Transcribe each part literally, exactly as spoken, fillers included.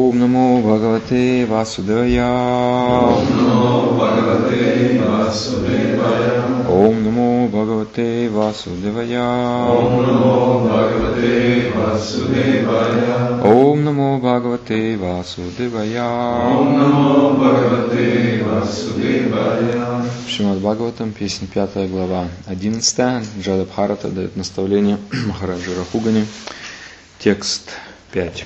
Ом намо Бхагавате Васудевая. Ом намо Бхагавате Васудевая. Ом намо Бхагавате Васудевая. Ом намо Бхагавате Васудевая. Ом намо Бхагавате Васудевая. Ом намо Бхагавате Васудевая. Шримад Бхагаватам, песня пятая, глава одиннадцатая. Джада Бхарата дает наставление Махараджи Рахугани. Текст пять.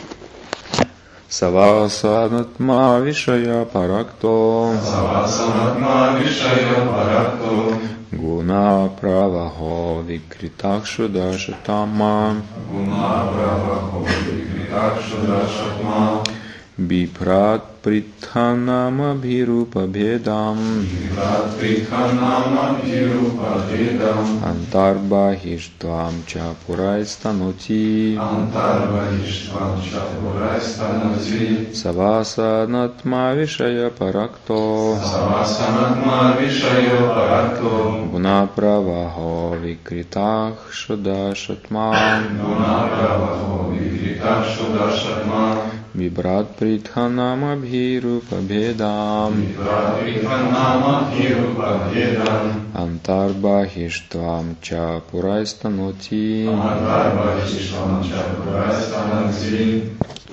Савасанатма вишая паракто. Савасанатма вишая паракто. Гуна правахо викритакшу дашатама. Гуна правахо викритакшу дашатма. Бипрат притханама бхирупа бедам. Бипрат притханама бхирупа бедам. Антарбахиштвам ча пурайстанути. Антарбахиштвам ча пурайстанути. Савасанатма вишая паракто. Савасанатма вишая паракто. Гуна правахо викритакшу дашатма. Гуна правахо викритакшу дашатма. Вибрат притханама бхирупа бедам. Вибрат притханама бхирупа бедам. Антарбахиштвам ча пурайстанути. Антарбахиштвам ча пурайстанути.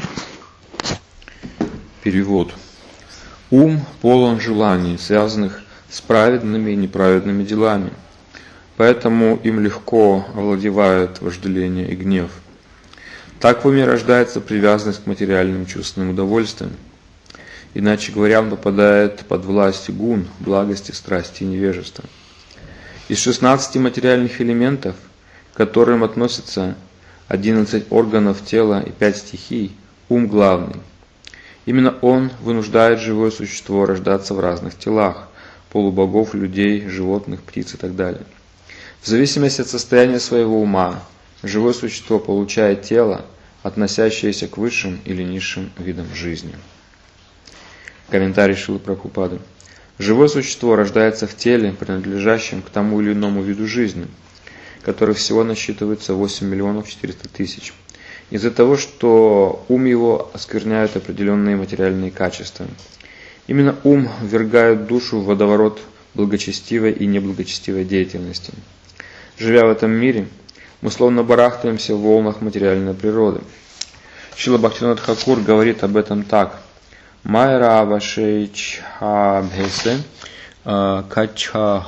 Перевод. Ум полон желаний, связанных с праведными и неправедными делами, поэтому им легко овладевает вожделение и гнев. Так в уме рождается привязанность к материальным чувственным удовольствиям. Иначе говоря, он попадает под власть гун, благости, страсти и невежества. Из шестнадцати материальных элементов, к которым относятся одиннадцать органов тела и пять стихий, ум главный. Именно он вынуждает живое существо рождаться в разных телах, полубогов, людей, животных, птиц и так далее. В зависимости от состояния своего ума, живое существо получает тело, относящееся к высшим или низшим видам жизни. Комментарий Шрилы Прабхупады. Живое существо рождается в теле, принадлежащем к тому или иному виду жизни, который всего насчитывается восемь миллионов четыреста тысяч. Из-за того, что ум его оскверняют определенные материальные качества. Именно ум ввергает душу в водоворот благочестивой и неблагочестивой деятельности. Живя в этом мире, мы словно барахтаемся в волнах материальной природы. Шрила Бхактивинода Тхакур говорит об этом так. Майра вашейчха бхесе качха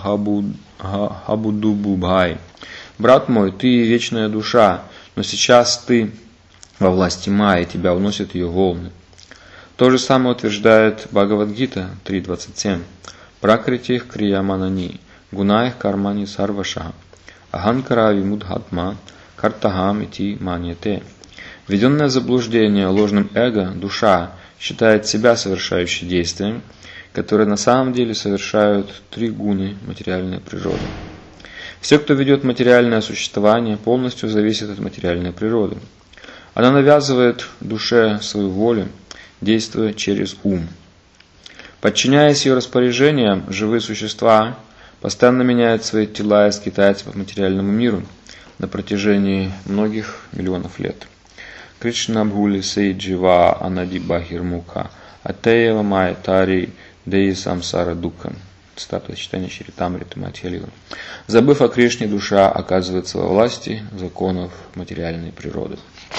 хабудубубхай. Брат мой, ты вечная душа, но сейчас ты во власти Майи, тебя уносят ее волны. То же самое утверждает Бхагавад-гита три двадцать семь. Пракритих крияманани, гунаих кармани сарваша. Аханкара вимудхатма картахам ити маньяте. Введенное в заблуждение ложным эго, душа считает себя совершающей действием, которые на самом деле совершают три гуны материальной природы. Все, кто ведет материальное существование, полностью зависит от материальной природы. Она навязывает душе свою волю, действуя через ум. Подчиняясь ее распоряжениям, живые существа постоянно меняют свои тела и скитаются по материальному миру на протяжении многих миллионов лет. Кришна бхули сейджива анади бахирмуха атеева май тари деи самсара духа. Цитата читания Чаритамриты Мадхья-лила. Забыв о Кришне, душа оказывается во власти законов материальной природы.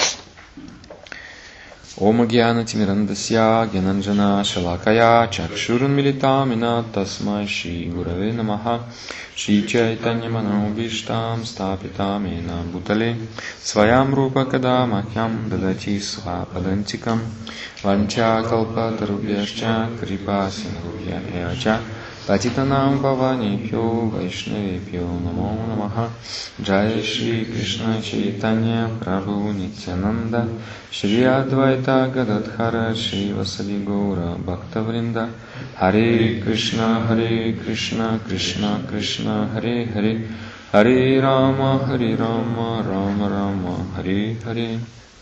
Ома гьяна тимирандасья гьянанджана шалакая чакшурун милитамина тасмай шри гураве намаха шри чайтанья манобиштам стапитам ена бутале сваям рупа кадамахьям дадати свападантикам ванча калпатарубьяшча крипа синхубья эача Патитанам Паванипьо Вайшнавипьо Намо Намаха Джай Шри Кришна Чайтанья Прабху Нитянанда Шри Адвайта Гададхара Шри Васади Гаура Бхактавринда Харе Кришна Харе Кришна Кришна Кришна Харе Харе Харе Рама Харе Рама Рама Рама Харе Харе.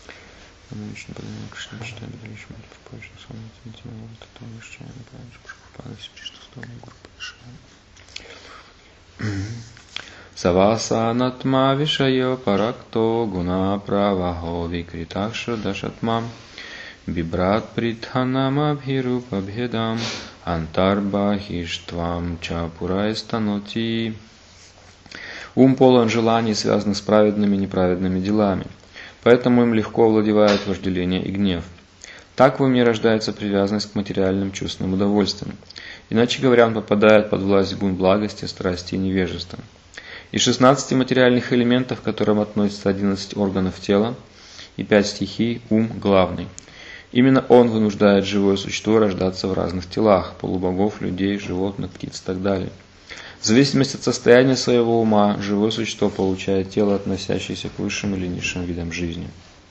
Савасанатма вишайо паракто гуна правахо викритакша дашатма Бибрат притханам абхирупабхедам антарбахиштвам чапурайстаноти. Ум полон желаний, связанных с праведными и неправедными делами. Поэтому им легко овладевает вожделение и гнев. Так в уме рождается привязанность к материальным чувственным удовольствиям. Иначе говоря, он попадает под власть гун благости, страсти и невежества. Из шестнадцати материальных элементов, к которым относятся одиннадцать органов тела и пять стихий, ум главный. Именно он вынуждает живое существо рождаться в разных телах, полубогов, людей, животных, птиц и так далее. В зависимости от состояния своего ума, живое существо получает тело, относящееся к высшим или низшим видам жизни.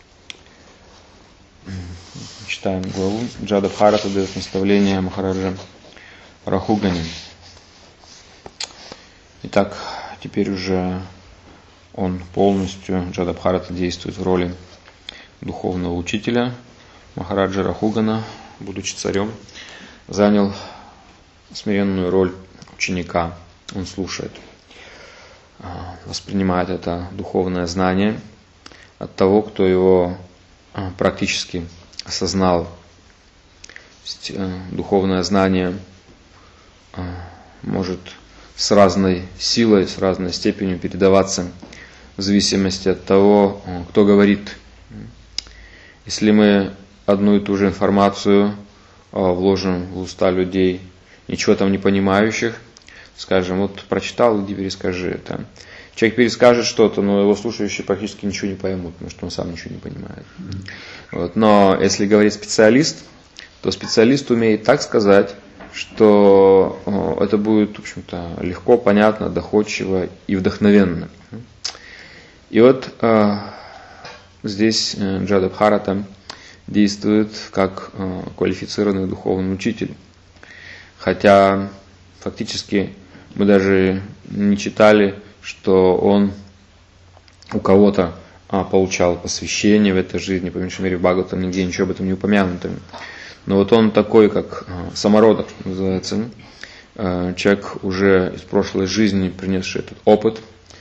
Читаем главу. Джадабхарата дает наставление Махараджа Рахугане. Итак, теперь уже он полностью, Джадабхарата, действует в роли духовного учителя. Махараджа Рахугана, будучи царем, занял смиренную роль ученика. Он слушает, воспринимает это духовное знание от того, кто его практически осознал. Духовное знание может с разной силой, с разной степенью передаваться в зависимости от того, кто говорит. Если мы одну и ту же информацию вложим в уста людей, ничего там не понимающих, скажем, вот прочитал, иди перескажи это. Человек перескажет что-то, но его слушающие практически ничего не поймут, потому что он сам ничего не понимает. Вот. Но если говорит специалист, то специалист умеет так сказать, что это будет, в общем-то, легко, понятно, доходчиво и вдохновенно. И вот э, здесь Джадабхарата действует как э, квалифицированный духовный учитель. Хотя фактически мы даже не читали, что он у кого-то а, получал посвящение в этой жизни, по меньшей мере в Бхагаватам нигде ничего об этом не упомянуто. Но вот он такой, как а, самородок, что называется, а, человек уже из прошлой жизни, принесший этот опыт,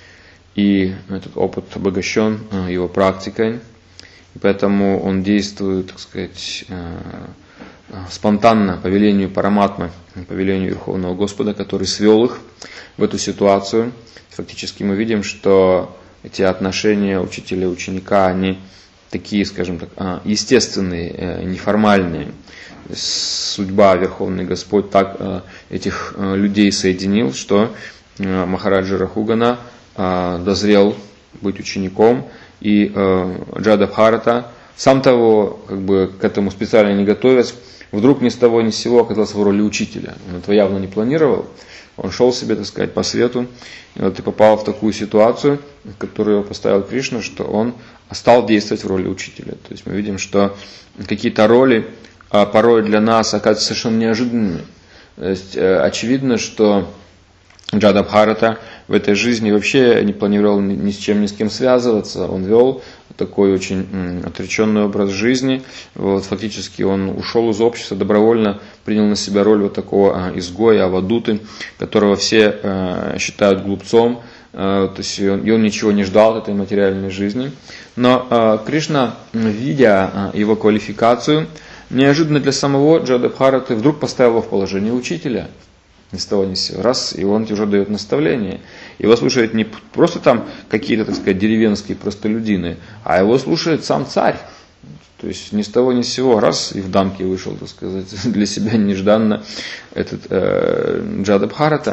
и этот опыт обогащен а, его практикой, и поэтому он действует, так сказать, а, спонтанно по велению Параматмы, по велению Верховного Господа, который свел их в эту ситуацию. Фактически мы видим, что эти отношения учителя и ученика, они такие, скажем так, естественные, неформальные. Судьба Верховный Господь так этих людей соединил, что Махараджа Рахугана дозрел быть учеником, и Джадабхарата, сам того, как бы к этому специально не готовясь, вдруг ни с того ни с сего оказался в роли учителя. Он этого явно не планировал. Он шел себе, так сказать, по свету, и вот и попал в такую ситуацию, в которую его поставил Кришна, что он стал действовать в роли учителя. То есть мы видим, что какие-то роли а порой для нас оказываются совершенно неожиданными. То есть очевидно, что Джадабхарата в этой жизни вообще не планировал ни с чем, ни с кем связываться. Он вел такой очень отреченный образ жизни. Вот, фактически он ушел из общества, добровольно принял на себя роль вот такого изгоя, авадуты, которого все э, считают глупцом. Э, то есть он, и он ничего не ждал от этой материальной жизни. Но э, Кришна, видя э, его квалификацию, неожиданно для самого Джадабхараты вдруг поставил его в положение учителя. Ни с того ни с сего. Раз, и он уже дает наставление. Его слушают не просто там какие-то, так сказать, деревенские простолюдины, а его слушает сам царь. То есть ни с того ни с сего. Раз, и в дамке вышел, так сказать, для себя нежданно этот э, Джадабхарата.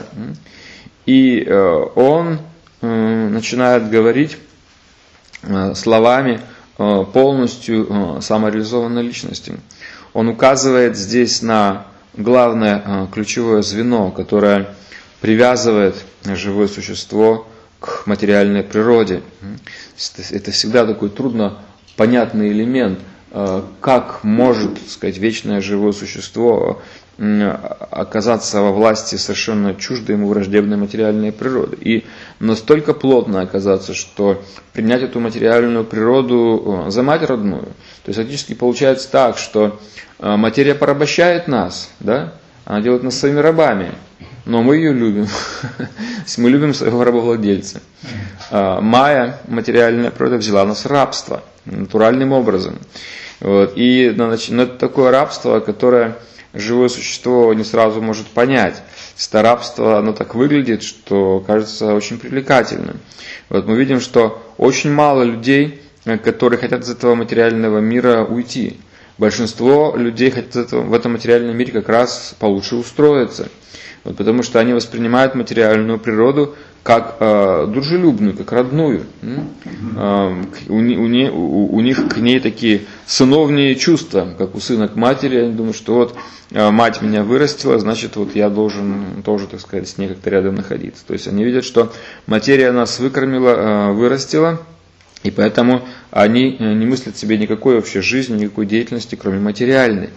И э, он э, начинает говорить э, словами э, полностью э, самореализованной личности. Он указывает здесь на главное ключевое звено, которое привязывает живое существо к материальной природе. Это всегда такой трудно понятный элемент, как может, так сказать, вечное живое существо оказаться во власти совершенно чуждой ему враждебной материальной природы. И настолько плотно оказаться, что принять эту материальную природу за мать родную. То есть фактически получается так, что материя порабощает нас, да? Она делает нас своими рабами, но мы ее любим. Мы любим своего рабовладельца. Майя, материальная природа, взяла нас в рабство натуральным образом. Вот. И но это такое рабство, которое живое существо не сразу может понять. Это рабство, оно так выглядит, что кажется очень привлекательным. Вот мы видим, что очень мало людей, которые хотят из этого материального мира уйти. Большинство людей хотят из этого, в этом материальном мире как раз получше устроиться. Вот, потому что они воспринимают материальную природу как э, дружелюбную, как родную. Э, у, у, у, у них к ней такие сыновние чувства, как у сына к матери. Они думают, что вот э, мать меня вырастила, значит, вот я должен тоже, так сказать, с ней как-то рядом находиться. То есть они видят, что материя нас выкормила, э, вырастила, и поэтому они не мыслят себе никакой вообще жизни, никакой деятельности, кроме материальной.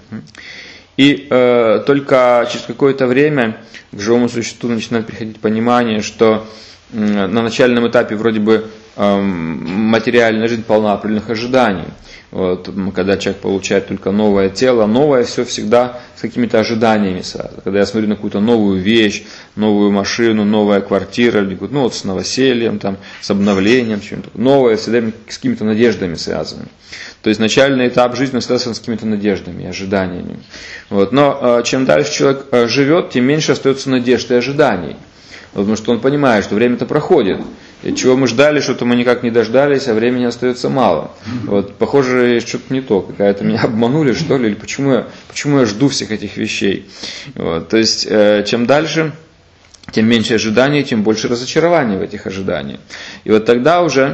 И э, только через какое-то время к живому существу начинает приходить понимание, что э, на начальном этапе вроде бы э, материальная жизнь полна определенных ожиданий. Вот, когда человек получает только новое тело, новое все всегда с какими-то ожиданиями сразу. Когда я смотрю на какую-то новую вещь, новую машину, новая квартира, ну вот с новосельем, там, с обновлением, чем-то. Новое всегда с какими-то надеждами связано. То есть начальный этап жизни связан с какими-то надеждами, ожиданиями. Вот. Но чем дальше человек живет, тем меньше остается надежд и ожиданий. Потому что он понимает, что время-то проходит. И чего мы ждали, что-то мы никак не дождались, а времени остается мало. Вот, похоже, что-то не то, какая-то меня обманули, что ли, или почему я, почему я жду всех этих вещей. Вот, то есть, э, чем дальше, тем меньше ожиданий, тем больше разочарований в этих ожиданиях. И вот тогда уже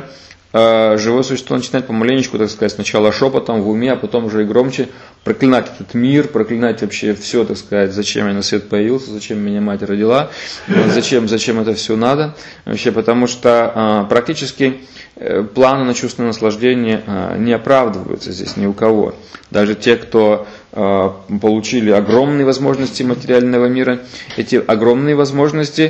э, живое существо начинает помаленечку, так сказать, сначала шепотом в уме, а потом уже и громче проклинать этот мир, проклинать вообще все, так сказать, зачем я на свет появился, зачем меня мать родила, зачем, зачем это все надо. Вообще, потому что а, практически э, планы на чувственное наслаждение а, не оправдываются здесь ни у кого. Даже те, кто а, получили огромные возможности материального мира, эти огромные возможности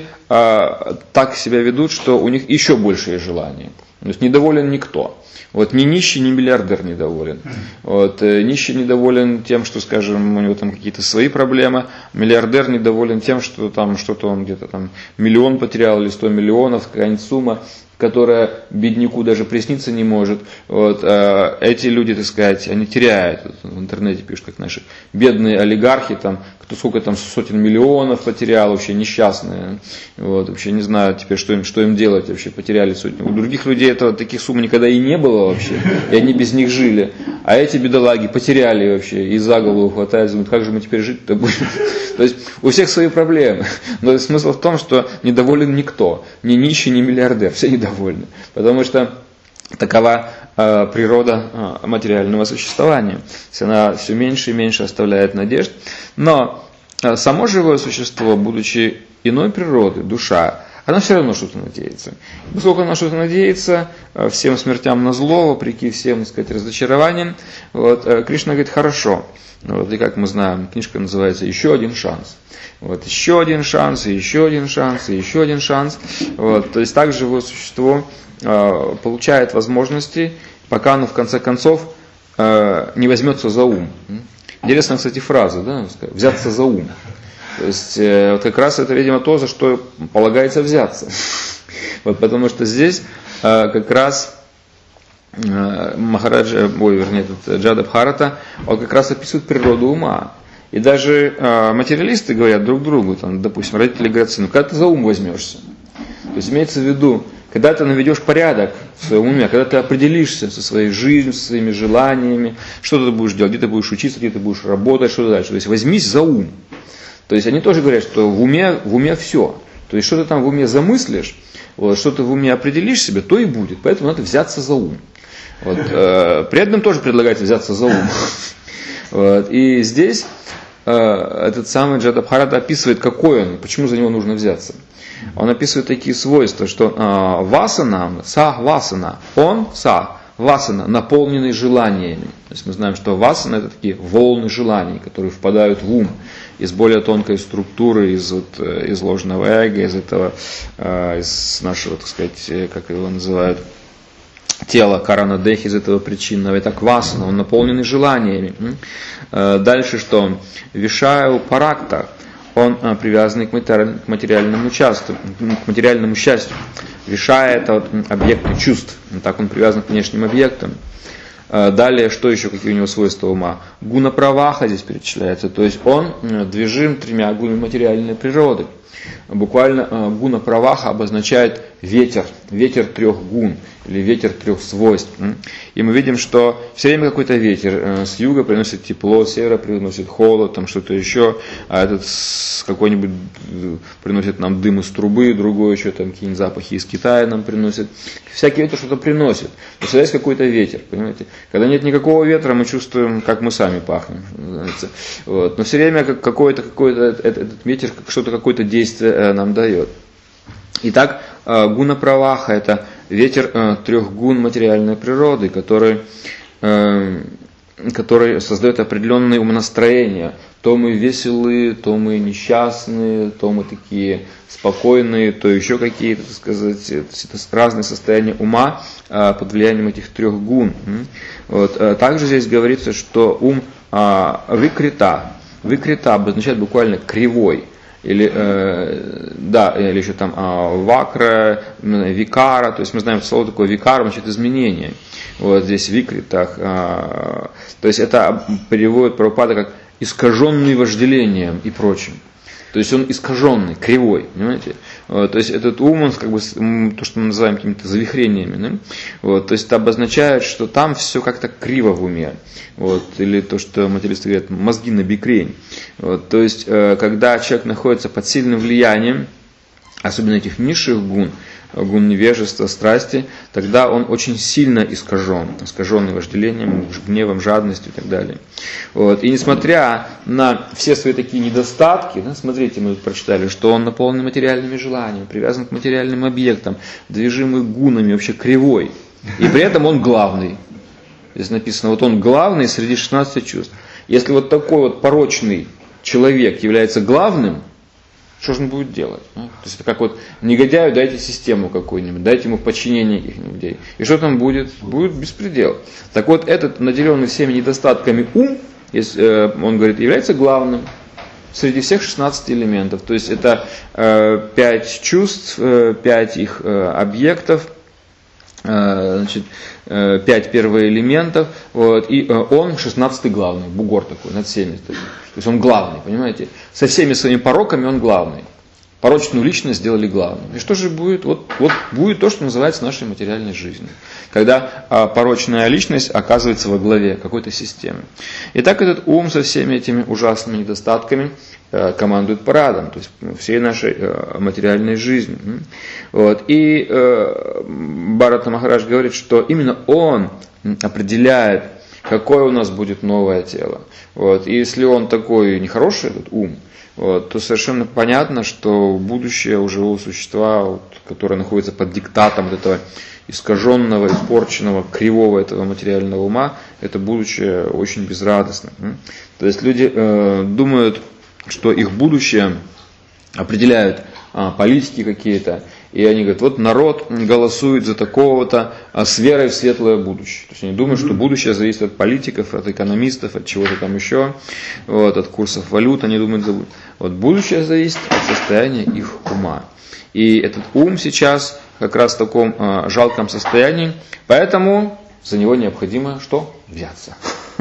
а, так себя ведут, что у них еще большие желания. То есть недоволен никто. Вот ни нищий, ни миллиардер недоволен. Вот, э, нищий недоволен тем, что, скажем, у него там какие-то свои проблемы. Миллиардер недоволен тем, что там что-то он где-то там миллион потерял или сто миллионов, какая-нибудь сумма, которая бедняку даже присниться не может. Вот, э, эти люди, так сказать, они теряют. Вот, в интернете пишут, как наши бедные олигархи, там, кто сколько там сотен миллионов потерял, вообще несчастные. Вот, вообще не знаю теперь, что им, что им делать, вообще потеряли сотни. У других людей этого, таких сумм никогда и не было вообще, и они без них жили. А эти бедолаги потеряли вообще, и за голову хватают, думают, как же мы теперь жить-то будем. То есть у всех свои проблемы. Но смысл в том, что недоволен никто, ни нищий, ни миллиардер, все недовольны. Потому что такова э, природа э, материального существования. Если она все меньше и меньше оставляет надежд. Но э, само живое существо, будучи иной природы, душа, она все равно что-то надеется. Поскольку она что-то надеется, э, всем смертям назло, вопреки всем, так сказать, разочарованиям, вот, э, Кришна говорит, хорошо. Вот, и как мы знаем, книжка называется «Еще один шанс». Вот, еще один шанс, и еще один шанс, и еще один шанс. Вот, то есть так живое существо э, получает возможности, пока оно в конце концов э, не возьмется за ум. Интересная, кстати, фраза, да, взяться за ум. То есть э, вот как раз это, видимо, то, за что полагается взяться. Вот, потому что здесь э, как раз Махараджа, ой, вернее, этот Джада Бхарата, он как раз описывает природу ума. И даже э, материалисты говорят друг другу, там, допустим, родители говорят сыну, когда ты за ум возьмешься? То есть имеется в виду, когда ты наведешь порядок в своем уме, когда ты определишься со своей жизнью, со своими желаниями, что ты будешь делать, где ты будешь учиться, где ты будешь работать, что дальше. То есть возьмись за ум. То есть они тоже говорят, что в уме, в уме все. То есть что ты там в уме замыслишь, вот, что ты в уме определишь себе, то и будет. Поэтому надо взяться за ум. Вот, э, преданным тоже предлагается взяться за ум. Вот, и здесь э, этот самый Джада Бхарата описывает, какой он, почему за него нужно взяться. Он описывает такие свойства, что э, васана, са васана, он, са, васана, наполненный желаниями. То есть мы знаем, что васана это такие волны желаний, которые впадают в ум из более тонкой структуры, из вот, изложенного эго, из этого, э, из нашего, так сказать, как его называют, тело Карана Дехи, из этого причинного. Итак, васана, он наполненный желаниями. Дальше что? Вишаю паракта, он привязанный к материальному счастью. К материальному счастью. Вишая это вот объекты чувств. Так он привязан к внешним объектам. Далее, что еще, какие у него свойства ума? Гуна праваха здесь перечисляется, то есть он движим тремя гунами материальной природы. Буквально гуна праваха обозначает ветер, ветер трех гун или ветер трех свойств. И мы видим, что все время какой-то ветер с юга приносит тепло, с севера приносит холод, там что-то еще, а этот какой-нибудь приносит нам дым из трубы, другой еще там какие-нибудь запахи из Китая нам приносит. Всякий ветер что-то приносит. Но всегда есть какой-то ветер, понимаете? Когда нет никакого ветра, мы чувствуем, как мы сами пахнем. Вот. Но все время какой-то, какой-то этот, этот ветер что-то, какое-то действие нам дает. Итак, гуна праваха – это ветер трех гун материальной природы, который, который создает определенные умонастроения. То мы веселые, то мы несчастные, то мы такие спокойные, то еще какие-то, так сказать, разные состояния ума под влиянием этих трех гун. Вот. Также здесь говорится, что ум викрита. Викрита обозначает буквально кривой. Или, э, да, или еще там э, вакра, викара, то есть мы знаем слово такое викара, значит изменение. Вот здесь викритах, э, то есть это переводит Прабхупада как искаженный вожделением и прочим. То есть он искаженный, кривой, понимаете? Вот, то есть этот ум, он как бы, то, что мы называем какими-то завихрениями, да? Вот, то есть это обозначает, что там все как-то криво в уме. Вот, или то, что материалисты говорят, мозги на бикрень. Вот, то есть, когда человек находится под сильным влиянием, особенно этих низших гун, гун невежества, страсти, тогда он очень сильно искажен, искаженный вожделением, гневом, жадностью и так далее. Вот. И несмотря на все свои такие недостатки, да, смотрите, мы прочитали, что он наполнен материальными желаниями, привязан к материальным объектам, движимый гунами, вообще кривой. И при этом он главный. Здесь написано, вот он главный среди шестнадцати чувств. Если вот такой вот порочный человек является главным, что же он будет делать? А? То есть это как вот негодяю дайте систему какую-нибудь, дайте ему подчинение каких-нибудь людей. И что там будет? Будет беспредел. Так вот, этот наделенный всеми недостатками ум, если, э, он говорит, является главным среди всех шестнадцати элементов. То есть это э, пять чувств, э, пять их э, объектов, э, значит, э, пять первоэлементов, вот, и э, он шестнадцатый главный, бугор такой, над всеми. То есть он главный, понимаете? Со всеми своими пороками он главный. Порочную личность сделали главным. И что же будет? Вот, вот будет то, что называется нашей материальной жизнью. Когда а, порочная личность оказывается во главе какой-то системы. Итак, этот ум со всеми этими ужасными недостатками а, командует парадом, то есть всей нашей а, материальной жизнью. Вот. И а, Бхарата Махарадж говорит, что именно он определяет, какое у нас будет новое тело. Вот. И если он такой нехороший, этот ум, вот, то совершенно понятно, что будущее у живого существа, вот, которое находится под диктатом вот этого искаженного, испорченного, кривого этого материального ума, это будущее очень безрадостно. То есть люди э, думают, что их будущее определяют а, политики какие-то, и они говорят, вот народ голосует за такого-то а, с верой в светлое будущее. То есть они думают, что будущее зависит от политиков, от экономистов, от чего-то там еще, вот, от курсов валют, они думают, вот будущее зависит от состояния их ума. И этот ум сейчас как раз в таком а, жалком состоянии, поэтому за него необходимо что? Взяться.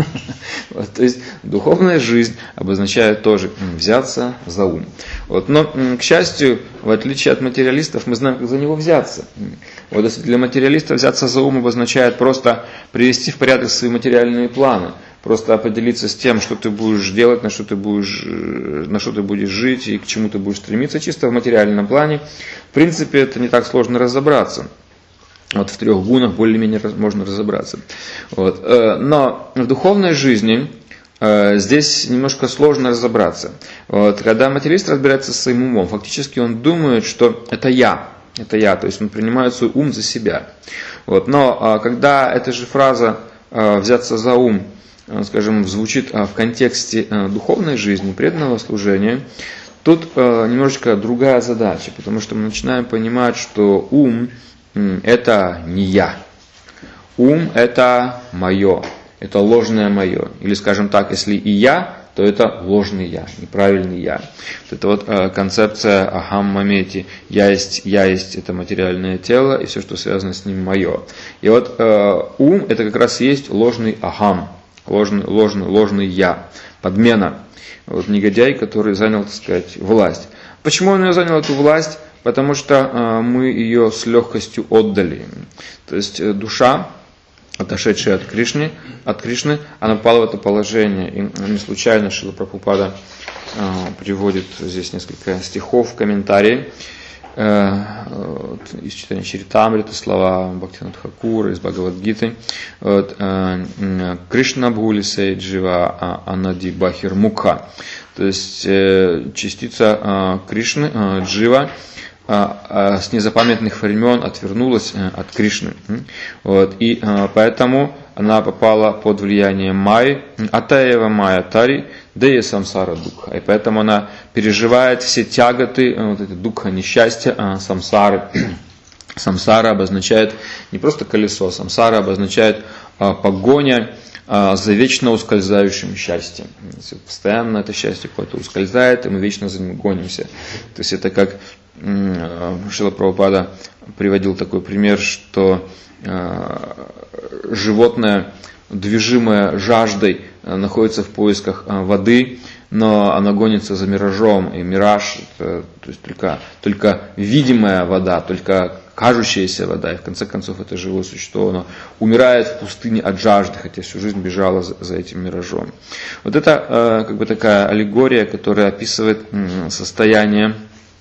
Вот, то есть духовная жизнь обозначает тоже взяться за ум. Вот, но, к счастью, в отличие от материалистов, мы знаем, как за него взяться. Вот, если для материалиста взяться за ум обозначает просто привести в порядок свои материальные планы, просто определиться с тем, что ты будешь делать, на что ты будешь, на что ты будешь жить и к чему ты будешь стремиться, чисто в материальном плане. В принципе, это не так сложно разобраться. Вот в трех гунах более-менее можно разобраться. Вот. Но в духовной жизни здесь немножко сложно разобраться. Вот. Когда материалист разбирается со своим умом, фактически он думает, что это я. Это я, то есть он принимает свой ум за себя. Вот. Но когда эта же фраза «взяться за ум», скажем, звучит в контексте духовной жизни, преданного служения, тут немножечко другая задача, потому что мы начинаем понимать, что ум это не я. Ум это мое, это ложное мое. Или, скажем так, если и я, то это ложный я, неправильный я. Вот это вот э, концепция ахам мамети. Я есть, я есть это материальное тело, и все, что связано с ним, мое. И вот э, ум это как раз есть ложный ахам, ложный, ложный, ложный я, подмена. Вот негодяй, который занял, так сказать, власть. Почему он ее занял, эту власть? Потому что э, мы ее с легкостью отдали. То есть э, душа, отошедшая от Кришны, от Кришны, она попала в это положение. И не случайно Шрила Прабхупада э, приводит здесь несколько стихов в комментарии э, э, из читания Чаритамриты, слова Бхактивинода Тхакура, из Бхагавад-гиты. Вот, э, Кришна Бхули Сей Джива Анади Бахир Мукха. То есть э, частица э, Кришны, э, Джива, с незапамятных времен отвернулась от Кришны. Вот. И поэтому она попала под влияние Майи, Атаева Майя Тари, Дея Самсара Дукха. И поэтому она переживает все тяготы, вот эти дукха, несчастья, самсары. Самсара обозначает не просто колесо, самсара обозначает погоня за вечно ускользающим счастьем. Постоянно это счастье какое-то ускользает, и мы вечно за ним гонимся. То есть это как Шрила Прабхупада приводил такой пример, что животное, движимое жаждой, находится в поисках воды, но оно гонится за миражом, и мираж это, то есть только, только видимая вода, только кажущаяся вода, и в конце концов это живое существо, оно умирает в пустыне от жажды, хотя всю жизнь бежало за, за этим миражом. Вот это э, как бы такая аллегория, которая описывает э, состояние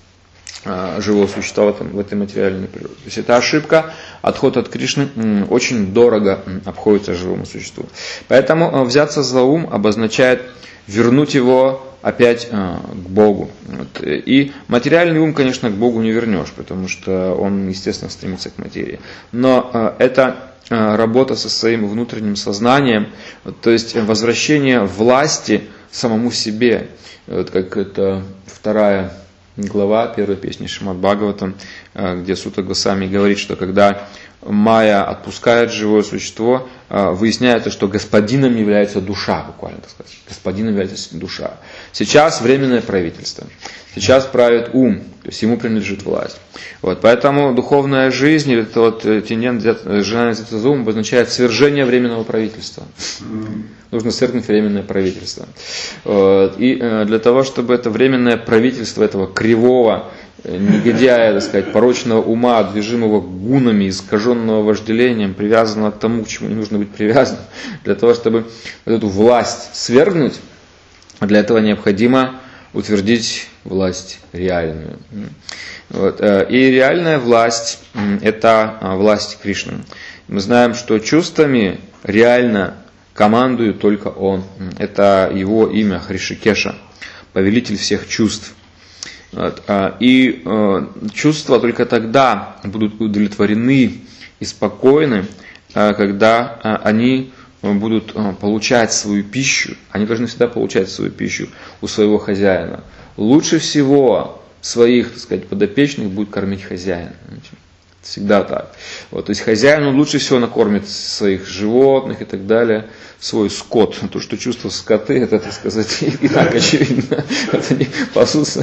э, живого существа в, этом, в этой материальной природе. То есть это ошибка, отход от Кришны э, очень дорого э, обходится живому существу. Поэтому э, взяться за ум обозначает вернуть его опять э, к Богу. Вот. И материальный ум, конечно, к Богу не вернешь, потому что он, естественно, стремится к материи. Но э, это э, работа со своим внутренним сознанием, вот, то есть возвращение власти самому себе. Вот, как это вторая глава первой песни Шримад Бхагаватам, э, где Сута Госвами говорит, что когда Майя отпускает живое существо, выясняется, что господином является душа, буквально так сказать. Господином является душа. Сейчас временное правительство. Сейчас правит ум, то есть ему принадлежит власть. Вот, поэтому духовная жизнь, или это вот тендент, желание взяться за ум, обозначает свержение временного правительства. Нужно свергнуть временное правительство. Вот, и для того, чтобы это временное правительство этого кривого, негодяя, так сказать, порочного ума, движимого гунами, искаженного вожделением, привязанного к тому, к чему не нужно быть привязанным, для того, чтобы вот эту власть свергнуть, для этого необходимо утвердить власть реальную. Вот. И реальная власть – это власть Кришны. Мы знаем, что чувствами реально командует только Он. Это его имя Хришикеша, повелитель всех чувств. Вот. И чувства только тогда будут удовлетворены и спокойны, когда они будут получать свою пищу. Они должны всегда получать свою пищу у своего хозяина. Лучше всего своих, так сказать, подопечных будет кормить хозяин. Всегда так. Вот, то есть хозяин он лучше всего накормит своих животных и так далее, свой скот. То, что чувства скоты, это, так сказать, и так очевидно. Это не пасутся.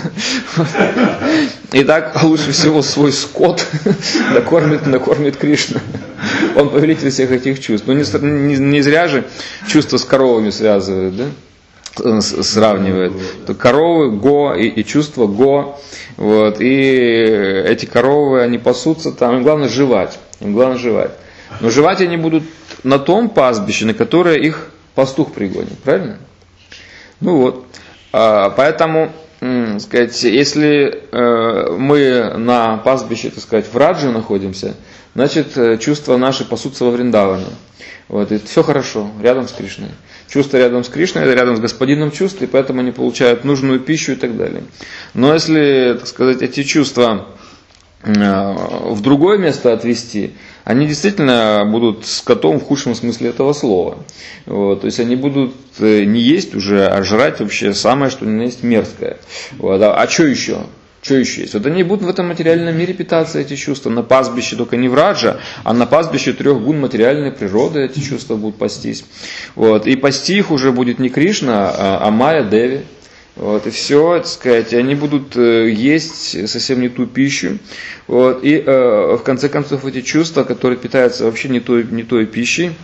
И так лучше всего свой скот накормит, накормит Кришна. Он повелитель всех этих чувств. Но не, не, не зря же чувства с коровами связывают, да? Сравнивает. То коровы го и, и чувства го. Вот, и эти коровы, они пасутся там, им главное жевать. Им главное жевать. Но жевать они будут на том пастбище, на которое их пастух пригонит. Правильно? Ну вот. А, поэтому, м, сказать, если э, мы на пастбище, так сказать, в Раджи находимся, значит, чувства наши пасутся во Вриндаване. Вот, и все хорошо, рядом с Кришной. Чувство рядом с Кришной, это рядом с господином чувств, и поэтому они получают нужную пищу и так далее. Но если, так сказать, эти чувства в другое место отвести, они действительно будут скотом в худшем смысле этого слова. Вот, то есть они будут не есть уже, а жрать вообще самое, что ни на есть мерзкое. Вот, а, а что еще? Что еще есть? Вот они будут в этом материальном мире питаться, эти чувства, на пастбище, только не в раджа, а на пастбище трех гун материальной природы эти чувства будут пастись. Вот. И пасти их уже будет не Кришна, а, а Майя Деви. Вот, и все, так сказать, они будут э, есть совсем не ту пищу. Вот, и э, в конце концов эти чувства, которые питаются вообще не той, не той пищей,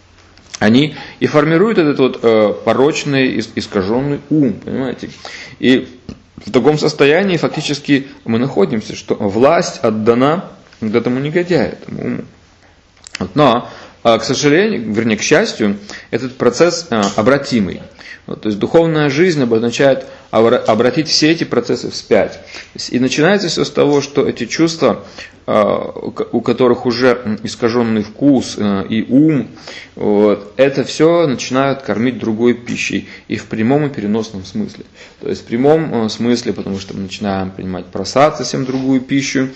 они и формируют этот вот э, порочный, искаженный ум, понимаете. И в таком состоянии фактически мы находимся, что власть отдана вот этому негодяю, этому уму. Вот, но, э, к сожалению, вернее, к счастью, этот процесс э, обратимый. Вот, то есть духовная жизнь обозначает обратить все эти процессы вспять. И начинается все с того, что эти чувства, у которых уже искаженный вкус и ум, вот, это все начинают кормить другой пищей. И в прямом и переносном смысле. То есть в прямом смысле, потому что мы начинаем принимать прасад, совсем другую пищу,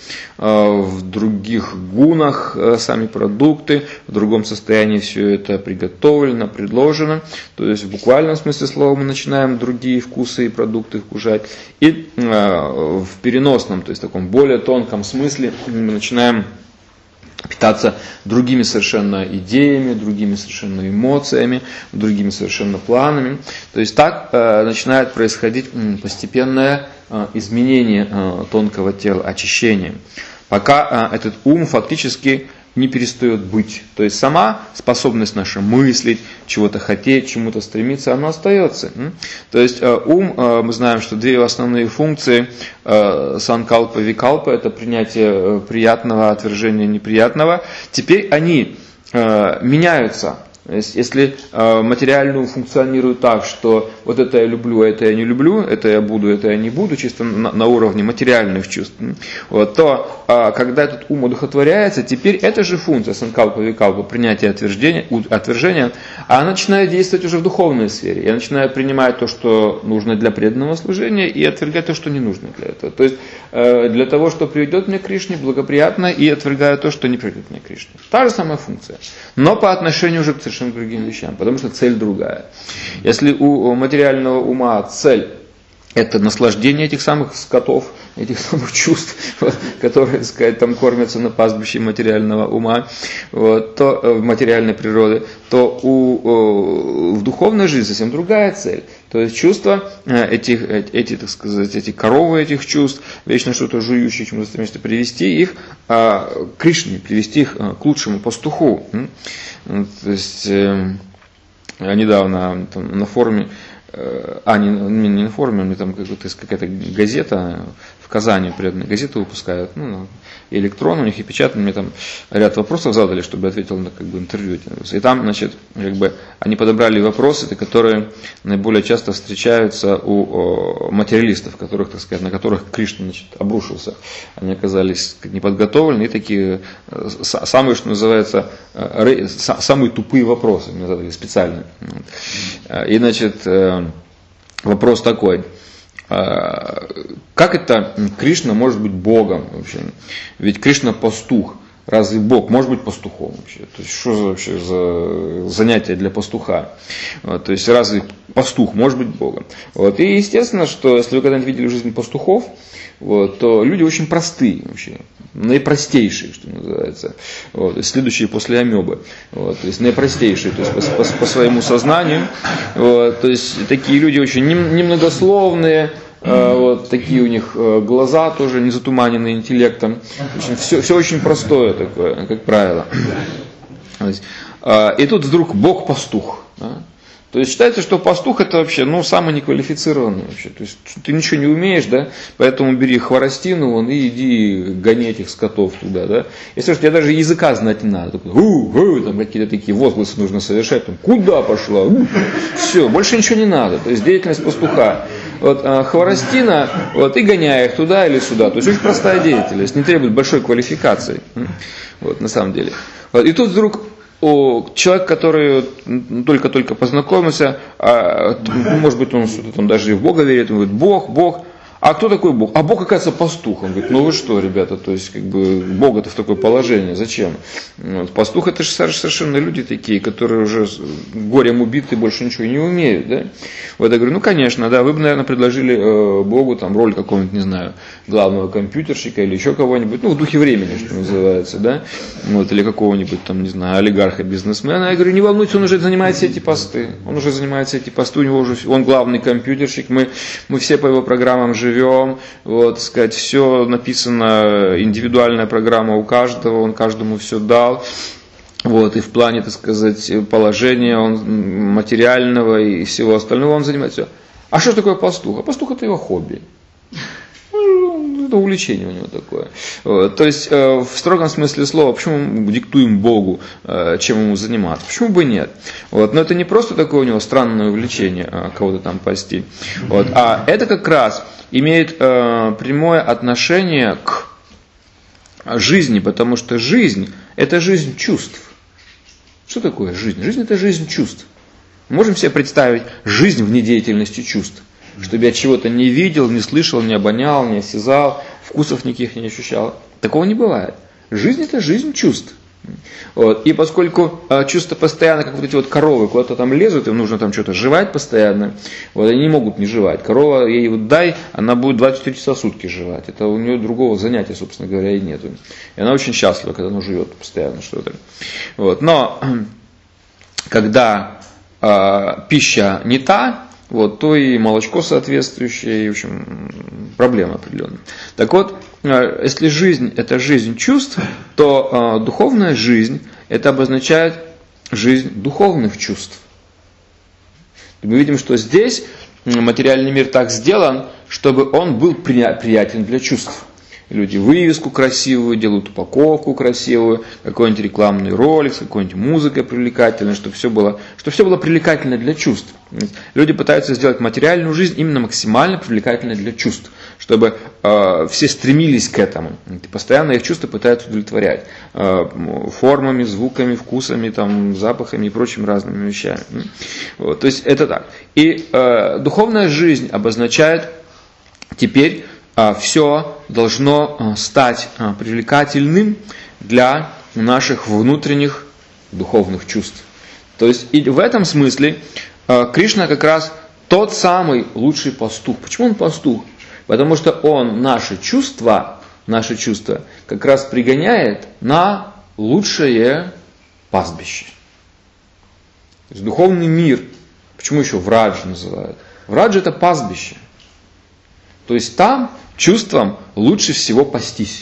в других гунах сами продукты, в другом состоянии все это приготовлено, предложено. То есть в буквальном смысле слова мы начинаем другие вкусы и продукты вкушать. И в переносном, то есть таком более тонком смысле мы начинаем питаться другими совершенно идеями, другими совершенно эмоциями, другими совершенно планами. То есть так э, начинает происходить постепенное э, изменение э, тонкого тела, очищение. Пока э, этот ум фактически не перестает быть. То есть сама способность наша мыслить, чего-то хотеть, чему-то стремиться, она остается. То есть ум, мы знаем, что две основные функции санкалпа, викалпа, это принятие приятного, отвержение неприятного. Теперь они меняются. Если материальный ум функционирует так, что вот это я люблю, а это я не люблю, это я буду, это я не буду, чисто на, на уровне материальных чувств, вот, то когда этот ум удохотворяется, теперь эта же функция санкалпа, викалпа, принятия отвержения, отвержения, она начинает действовать уже в духовной сфере. Я начинаю принимать то, что нужно для преданного служения, и отвергать то, что не нужно для этого. То есть для того, что приведет меня к Кришне, благоприятно, и отвергаю то, что не приведет меня к Кришне. Та же самая функция, но по отношению уже к совершенно другим вещам, потому что цель другая. Если у материального ума цель — это наслаждение этих самых скотов, этих самых чувств, вот, которые, так сказать, там кормятся на пастбище материального ума, вот, то, в материальной природы, то у, в духовной жизни совсем другая цель. То есть чувства, этих, эти, так сказать, эти коровы этих чувств, вечно что-то жующие, чему стремятся привести их к Кришне, привести их к лучшему пастуху. То есть я недавно там, на форуме, а не, не на форуме, мне там какая-то газета в Казани, преданные газеты выпускают, ну, электрон у них и печатный, мне там ряд вопросов задали, чтобы я ответил на как бы, интервью. И там, значит, как бы, они подобрали вопросы, которые наиболее часто встречаются у о, материалистов, которых, так сказать, на которых Кришна, значит, обрушился. Они оказались неподготовлены и такие самые, что называется, самые тупые вопросы мне задали специально. И, значит, вопрос такой. Как это Кришна может быть Богом вообще? Ведь Кришна пастух. Разве Бог может быть пастухом вообще? То есть что вообще за занятие для пастуха? Вот, то есть разве пастух может быть Богом? Вот, и естественно, что если вы когда-нибудь видели жизнь пастухов, вот, то люди очень простые вообще, наипростейшие, что называется, вот, следующие после амебы, вот, то есть наипростейшие, то есть по, по, по своему сознанию, вот, то есть такие люди очень немногословные, вот, такие у них глаза тоже не затуманенные интеллектом, очень, все, все очень простое такое, как правило. И тут вдруг Бог пастух. Да? То есть считается, что пастух это вообще, ну, самый неквалифицированный вообще. То есть ты ничего не умеешь, да, поэтому бери хворостину вон, и иди гони этих скотов туда, да. Если что, тебе даже языка знать не надо. Такой, у, у, там какие-то такие возгласы нужно совершать, там, куда пошла? У, все, больше ничего не надо. То есть деятельность пастуха. Вот, а, хворостина, вот, и гоняй их туда или сюда. То есть очень простая деятельность, не требует большой квалификации. Вот, на самом деле. Вот, и тут вдруг о, человек, который только-только познакомился, а, может быть, он что-то там даже и в Бога верит, он говорит, Бог, Бог, А кто такой Бог? А Бог, оказывается, пастух. Он говорит, ну вы что, ребята, то есть, как бы, Бога-то в такое положение, зачем? Вот, пастух это же совершенно люди такие, которые уже горем убиты, больше ничего не умеют, да? Вот я говорю, ну, конечно, да, вы бы, наверное, предложили э, Богу там роль какого-нибудь, не знаю, главного компьютерщика или еще кого-нибудь, ну, в духе времени, что называется, да? Вот, или какого-нибудь там, не знаю, олигарха, бизнесмена. Я говорю, не волнуйтесь, он уже занимает все эти посты. Он уже занимает все эти посты, у него уже, он главный компьютерщик, мы, мы все по его программам живем. живем, вот, сказать, все написано, индивидуальная программа у каждого, он каждому все дал, вот, и в плане, так сказать, положения он материального и всего остального он занимается. А что такое пастух? А пастух это его хобби. Это увлечение у него такое. Вот, то есть, э, в строгом смысле слова, почему мы диктуем Богу, э, чем ему заниматься? Почему бы нет? Вот, но это не просто такое у него странное увлечение, э, кого-то там пасти. Вот, а это как раз имеет э, прямое отношение к жизни, потому что жизнь – это жизнь чувств. Что такое жизнь? Жизнь – это жизнь чувств. Мы можем себе представить жизнь вне деятельности чувств. Чтобы я чего-то не видел, не слышал, не обонял, не осязал, вкусов никаких не ощущал. Такого не бывает. Жизнь – это жизнь чувств. Вот. И поскольку э, чувства постоянно, как вот эти вот коровы, куда-то там лезут, им нужно там что-то жевать постоянно, вот, они не могут не жевать. Корова, ей вот дай, она будет двадцать четыре часа в сутки жевать. Это у нее другого занятия, собственно говоря, и нету. И она очень счастлива, когда она жует постоянно что-то. Вот. Но когда э, пища не та, вот, то и молочко соответствующее, и, в общем, проблема определенная. Так вот, если жизнь – это жизнь чувств, то э, духовная жизнь – это обозначает жизнь духовных чувств. Мы видим, что здесь материальный мир так сделан, чтобы он был приятен для чувств. Люди вывеску красивую делают, упаковку красивую, какой-нибудь рекламный ролик с какой-нибудь музыкой привлекательной, чтобы все было, чтобы все было привлекательно для чувств. Люди пытаются сделать материальную жизнь именно максимально привлекательной для чувств, чтобы э, все стремились к этому. И постоянно их чувства пытаются удовлетворять э, формами, звуками, вкусами, там, запахами и прочими разными вещами. Вот, то есть это так. И э, духовная жизнь обозначает теперь все должно стать привлекательным для наших внутренних духовных чувств. То есть и в этом смысле Кришна как раз тот самый лучший пастух. Почему он пастух? Потому что он наши чувства, наши чувства как раз пригоняет на лучшее пастбище. То есть духовный мир, почему еще Врадж называют? Врадж это пастбище. То есть там чувствам лучше всего пастись.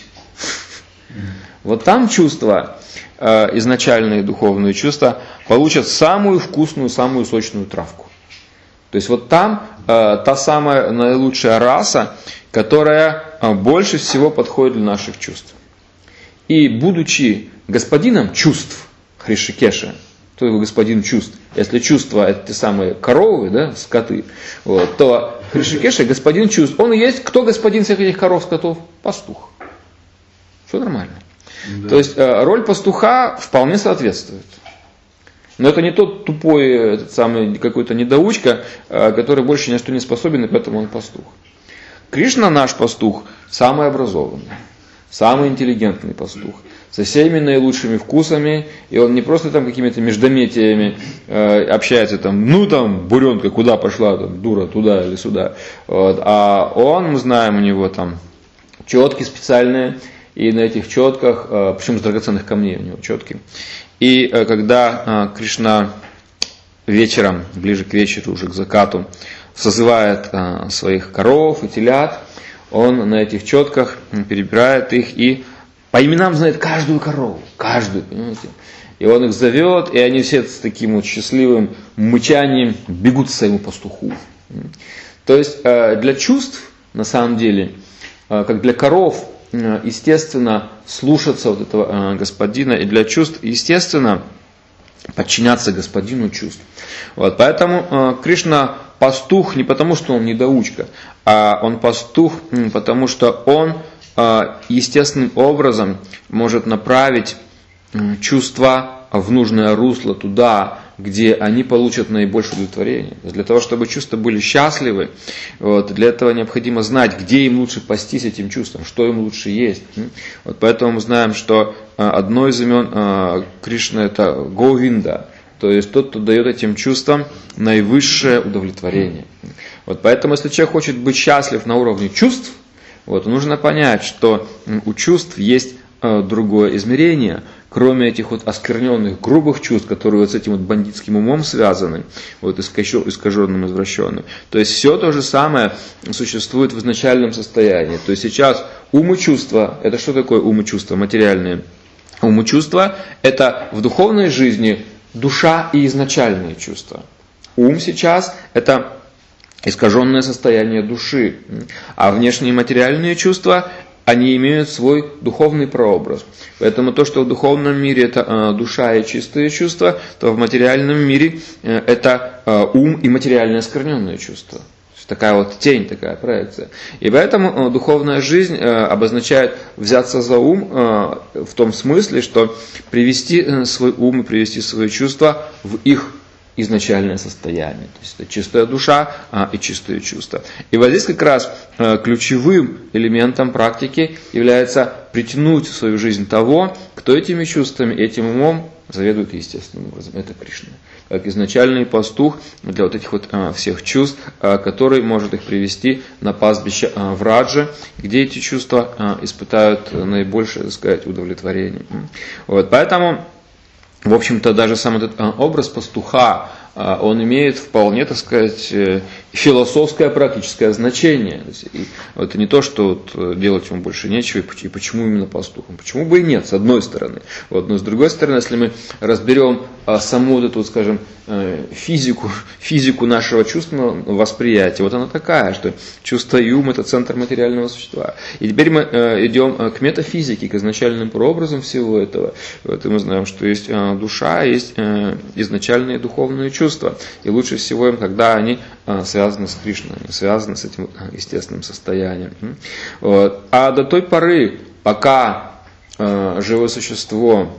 Вот там чувства, э, изначальные духовные чувства, получат самую вкусную, самую сочную травку. То есть вот там э, та самая наилучшая раса, которая э, больше всего подходит для наших чувств. И будучи господином чувств, Хришикеша, кто его господин чувств, если чувства это те самые коровы, да, скоты, вот, то Хришикеша господин чувств, он и есть кто господин всех этих коров, скотов? Пастух. Все нормально. Да. То есть роль пастуха вполне соответствует. Но это не тот тупой, этот самый какой-то недоучка, который больше ни на что не способен, и поэтому он пастух. Кришна наш пастух самый образованный, самый интеллигентный пастух, со всеми наилучшими вкусами, и он не просто там какими-то междометиями э, общается, там, ну там, буренка, куда пошла, там, дура, туда или сюда, вот, а он, мы знаем, у него там четки специальные, и на этих четках, э, причем из драгоценных камней у него четки, и э, когда э, Кришна вечером, ближе к вечеру, уже к закату, созывает э, своих коров и телят, он на этих четках перебирает их и по именам знает каждую корову, каждую, понимаете. И он их зовет, и они все с таким вот счастливым мычанием бегут к своему пастуху. То есть для чувств, на самом деле, как для коров, естественно, слушаться вот этого господина, и для чувств, естественно, подчиняться господину чувств. Вот, поэтому Кришна пастух не потому, что он недоучка, а он пастух, потому что он естественным образом может направить чувства в нужное русло, туда, где они получат наибольшее удовлетворение. Для того, чтобы чувства были счастливы, вот, для этого необходимо знать, где им лучше пастись этим чувством, что им лучше есть. Вот, поэтому мы знаем, что одно из имен Кришны это Говинда, то есть тот, кто дает этим чувствам наивысшее удовлетворение. Вот, поэтому, если человек хочет быть счастлив на уровне чувств, вот, нужно понять, что у чувств есть э, другое измерение, кроме этих вот оскверненных, грубых чувств, которые вот с этим вот бандитским умом связаны, вот искаженным, извращенным. То есть все то же самое существует в изначальном состоянии. То есть сейчас ум и чувства, это что такое ум и чувства материальные? Ум и чувства это в духовной жизни душа и изначальные чувства. Ум сейчас это искаженное состояние души, а внешние материальные чувства, они имеют свой духовный прообраз. Поэтому то, что в духовном мире это э, душа и чистые чувства, то в материальном мире э, это э, ум и материальное оскверненные чувства. Такая вот тень, такая проекция. И поэтому э, духовная жизнь э, обозначает взяться за ум э, в том смысле, что привести э, свой ум и привести свои чувства в их изначальное состояние. То есть это чистая душа а, и чистые чувства. И вот здесь как раз а, ключевым элементом практики является притянуть в свою жизнь того, кто этими чувствами, этим умом заведует естественным образом. Это Кришна. Как изначальный пастух для вот этих вот а, всех чувств, а, который может их привести на пастбище а, в Раджа, где эти чувства а, испытают наибольшее, так сказать, удовлетворение. Вот, поэтому в общем-то, даже сам этот образ пастуха, он имеет вполне, так сказать, философское практическое значение. Это не то, что вот делать ему больше нечего, и почему именно пастухом. Почему бы и нет, с одной стороны. Вот, но с другой стороны, если мы разберем саму вот эту, скажем, физику, физику нашего чувственного восприятия, вот она такая, что чувство и ум – это центр материального существа. И теперь мы идем к метафизике, к изначальным прообразам всего этого. Вот, и мы знаем, что есть душа, есть изначальные духовные чувства. И лучше всего им, когда они связаны с Кришной, они связаны с этим естественным состоянием. Вот. А до той поры, пока живое существо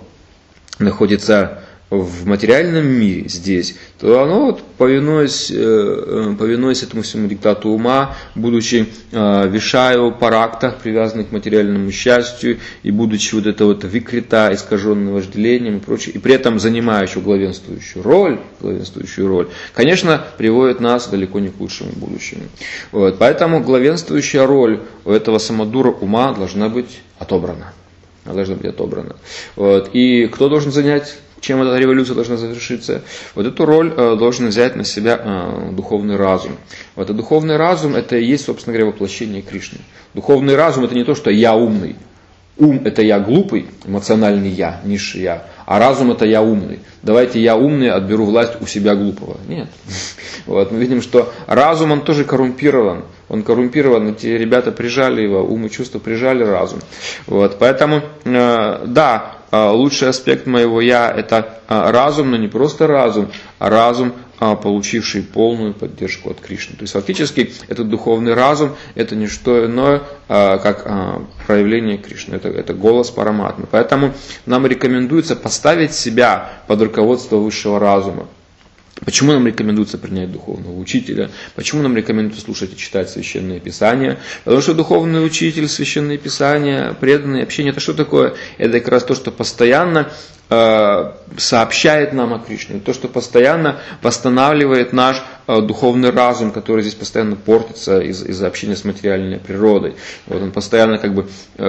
находится в материальном мире здесь, то оно, вот, повинуясь, повинуясь этому всему диктату ума, будучи вишаю, паракта, привязанный к материальному счастью, и будучи вот это вот викрита, искаженным вожделением и прочее, и при этом занимающую главенствующую роль, главенствующую роль, конечно, приводит нас далеко не к лучшему будущему. Вот, поэтому главенствующая роль у этого самодура ума должна быть отобрана. Она должна быть отобрана. Вот, и кто должен занять, чем эта революция должна завершиться? Вот эту роль э, должен взять на себя э, духовный разум. Вот, а духовный разум – это и есть, собственно говоря, воплощение Кришны. Духовный разум – это не то, что я умный. Ум – это я глупый, эмоциональный я, низший я. А разум – это я умный. Давайте я умный отберу власть у себя глупого. Нет. Вот, мы видим, что разум, он тоже коррумпирован. Он коррумпирован, эти ребята прижали его, ум и чувства прижали разум. Вот, поэтому, э, да, лучший аспект моего «я» – это разум, но не просто разум, а разум, получивший полную поддержку от Кришны. То есть фактически этот духовный разум – это не что иное, как проявление Кришны, это, это голос Параматмы. Поэтому нам рекомендуется поставить себя под руководство высшего разума. Почему нам рекомендуется принять духовного учителя? Почему нам рекомендуется слушать и читать Священное Писание? Потому что духовный учитель, Священное Писание, преданное общение – это что такое? Это как раз то, что постоянно э, сообщает нам о Кришне, то, что постоянно восстанавливает наш э, духовный разум, который здесь постоянно портится из- из-за общения с материальной природой. Вот он постоянно как бы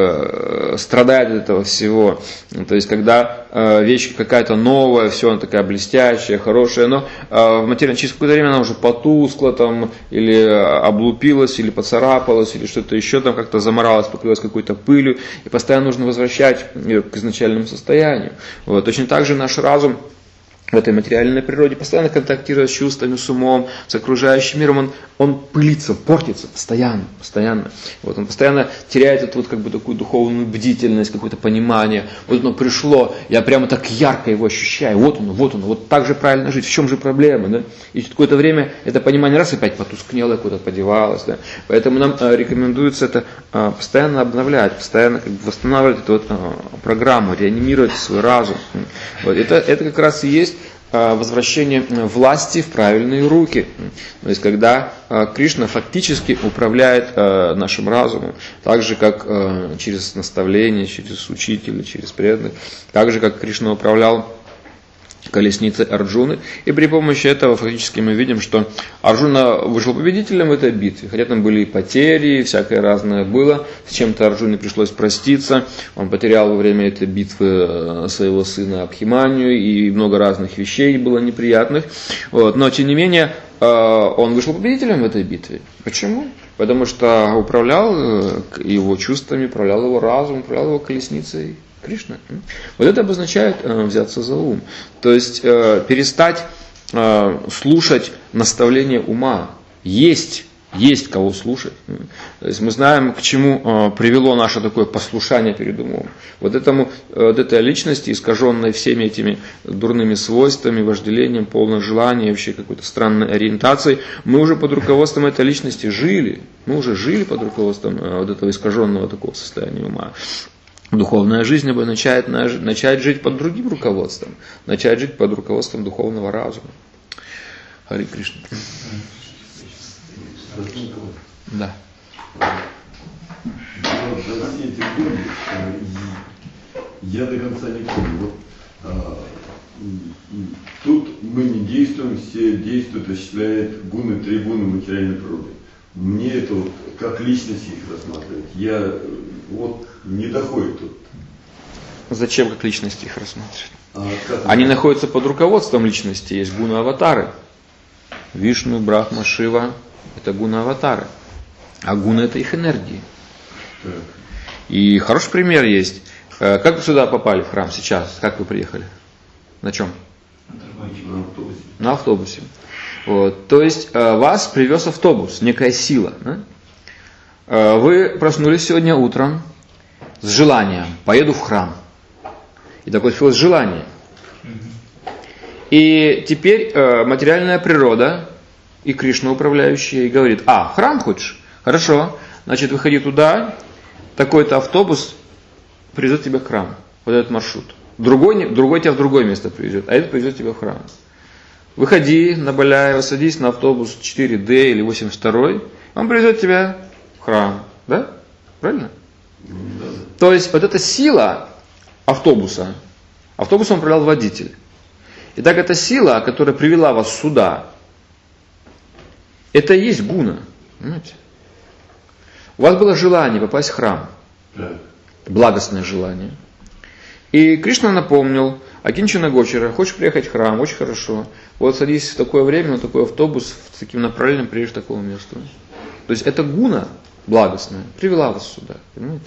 э, страдает от этого всего. То есть, когда э, вещь какая-то новая, все, она такая блестящая, хорошая, но в материальном, через какое-то время она уже потускла там, или облупилась, или поцарапалась, или что-то еще там как-то заморалась, покрылась какой-то пылью, и постоянно нужно возвращать ее к изначальному состоянию. Вот. Точно так же наш разум в этой материальной природе постоянно контактирует с чувствами, с умом, с окружающим миром, он, он пылится, портится постоянно, постоянно. Вот, он постоянно теряет эту вот как бы такую духовную бдительность, какое-то понимание. Вот оно пришло, я прямо так ярко его ощущаю, вот оно, вот оно, вот так же правильно жить, в чем же проблема, да? И через какое-то время это понимание раз опять потускнело, куда-то подевалось, да? Поэтому нам э, рекомендуется это э, постоянно обновлять, постоянно как бы восстанавливать эту вот, э, программу, реанимировать свой разум. Вот, это, это как раз и есть возвращение власти в правильные руки. То есть, когда Кришна фактически управляет нашим разумом, так же, как через наставление, через учителя, через преданных, так же, как Кришна управлял колесницей Арджуны. И при помощи этого фактически мы видим, что Арджуна вышел победителем в этой битве. Хотя там были и потери, всякое разное было. С чем-то Арджуне пришлось проститься. Он потерял во время этой битвы своего сына Абхиманью, и много разных вещей было неприятных. Вот. Но тем не менее, он вышел победителем в этой битве. Почему? Потому что управлял его чувствами, управлял его разумом, управлял его колесницей Кришна. Вот это обозначает э, взяться за ум. То есть э, перестать э, слушать наставления ума. Есть, есть кого слушать. То есть мы знаем, к чему э, привело наше такое послушание перед умом. Вот, этому, э, вот этой личности, искаженной всеми этими дурными свойствами, вожделением, полным желанием, вообще какой-то странной ориентацией, мы уже под руководством этой личности жили. Мы уже жили под руководством э, вот этого искаженного такого состояния ума. Духовная жизнь обозначает начать жить под другим руководством, начать жить под руководством духовного разума. Хари Кришна. Да. Я до конца не помню. Вот, а, тут мы не действуем, все действуют, осуществляют гуны, три гуны материальной природы. Мне это вот, как личность их рассматривать, я вот не доходит тут. Зачем как личности их рассматривать? А как Они это? находятся под руководством личности, есть гуна-аватары. Вишну, Брахма, Шива – это гуна-аватары. А гуна – это их энергии. Так. И хороший пример есть. Как вы сюда попали, в храм, сейчас? Как вы приехали? На чем? На автобусе. На автобусе. Вот. То есть вас привез автобус, некая сила. Да? Вы проснулись сегодня утром с желанием, поеду в храм. И такое появилось желание. И теперь материальная природа и Кришна управляющая и говорит: а, храм хочешь? Хорошо, значит выходи туда, такой-то автобус привезет тебя в храм, вот этот маршрут. Другой, другой тебя в другое место привезет, а этот привезет тебя в храм. Выходи на Баляева, садись на автобус четыре дэ или восемьдесят два, он привезет тебя в храм. Да? Правильно? Да. То есть вот эта сила автобуса, автобусом управлял водитель. Итак, эта сила, которая привела вас сюда, это и есть гуна. Понимаете? У вас было желание попасть в храм. Так. Благостное желание. И Кришна напомнил: Акинчана Гочера, хочешь приехать в храм, очень хорошо. Вот садись в такое время, на такой автобус, с таким направлением приедешь к такому месту. То есть это гуна благостная привела вас сюда. Понимаете?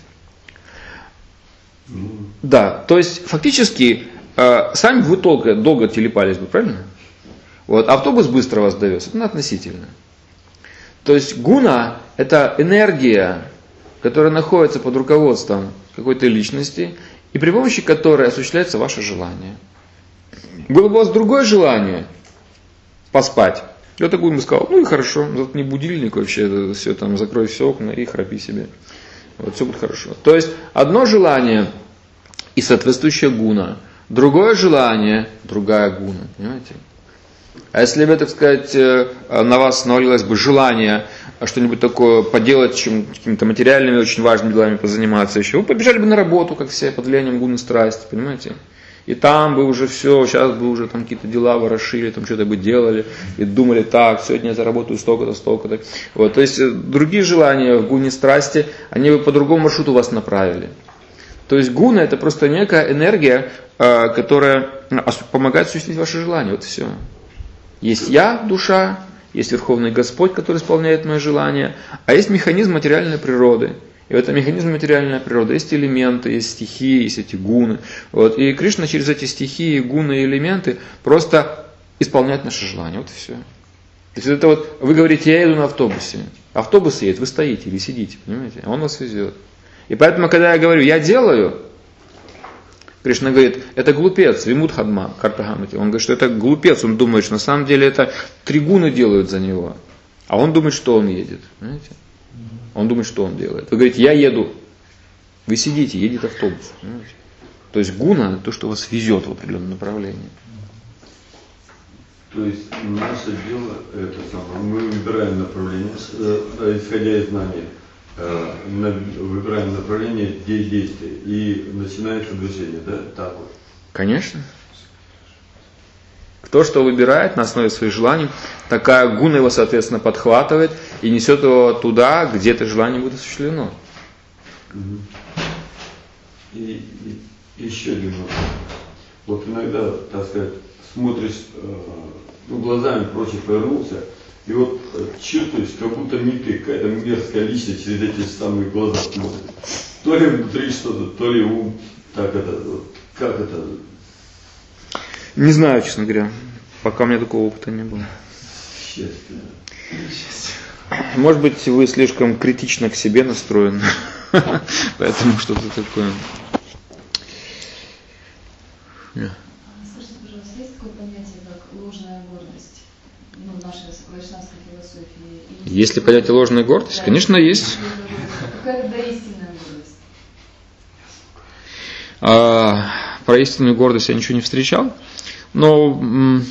Ну. Да, то есть фактически э, сами вы долго, долго телепались бы, правильно? Вот, автобус быстро вас довез, это относительно. То есть гуна – это энергия, которая находится под руководством какой-то личности, и при помощи которой осуществляется ваше желание. Было бы у вас другое желание поспать, я так бы сказал: ну и хорошо, зато не будильник вообще, все там, закрой все окна и храпи себе. Вот, все будет хорошо. То есть одно желание и соответствующая гуна, другое желание, другая гуна. Понимаете? А если бы, так сказать, на вас навалилось бы желание что-нибудь такое поделать, чем, какими-то материальными, очень важными делами позаниматься еще, вы побежали бы на работу, как все, под влиянием гуны страсти, понимаете? И там бы уже все, сейчас бы уже там какие-то дела ворошили, там что-то бы делали, и думали: так, сегодня я заработаю столько-то, столько-то. Вот, то есть другие желания в гуне страсти, они бы по другому маршруту вас направили. То есть гуна – это просто некая энергия, которая помогает осуществить ваши желания. Вот и все. Есть я, душа, есть Верховный Господь, который исполняет мои желания, а есть механизм материальной природы. И в этом механизме материальной природы есть элементы, есть стихии, есть эти гуны. Вот. И Кришна через эти стихии, гуны и элементы просто исполняет наши желания. Вот и все. То есть это вот, вы говорите: я еду на автобусе. Автобус едет, вы стоите или сидите, понимаете? А он вас везет. И поэтому, когда я говорю: я делаю, Кришна говорит: это глупец, Вимудхадма, Картагамати. Он говорит, что это глупец, он думает, что на самом деле это три гуны делают за него. А он думает, что он едет. Понимаете? Он думает, что он делает. Вы говорите: я еду. Вы сидите, едет автобус. Понимаете? То есть гуна – то, что вас везет в определенном направлении. То есть наше дело, это самое, мы выбираем направление, э, исходя из знания, э, на, выбираем направление действия, и начинается движение, да, так вот. Конечно. Кто что выбирает на основе своих желаний, такая гуна его, соответственно, подхватывает и несет его туда, где это желание будет осуществлено. И, и еще один вопрос. Вот иногда, так сказать, смотришь, э, ну, глазами прочее повернулся, и вот э, чувствуешь, как будто не ты, какая-то мерзкая личность через эти самые глаза смотрит. То ли внутри что-то, то ли ум, так это, вот, как это? Не знаю, честно говоря, пока у меня такого опыта не было. Счастье. Может быть, вы слишком критично к себе настроены, поэтому что-то такое. Скажите, пожалуйста, есть такое понятие, как ложная гордость, ну, в нашей вайшнавской философии? Есть ли понятие ложная гордость? Да, конечно, есть. Какая тогда истинная гордость? А, про истинную гордость я ничего не встречал, но м,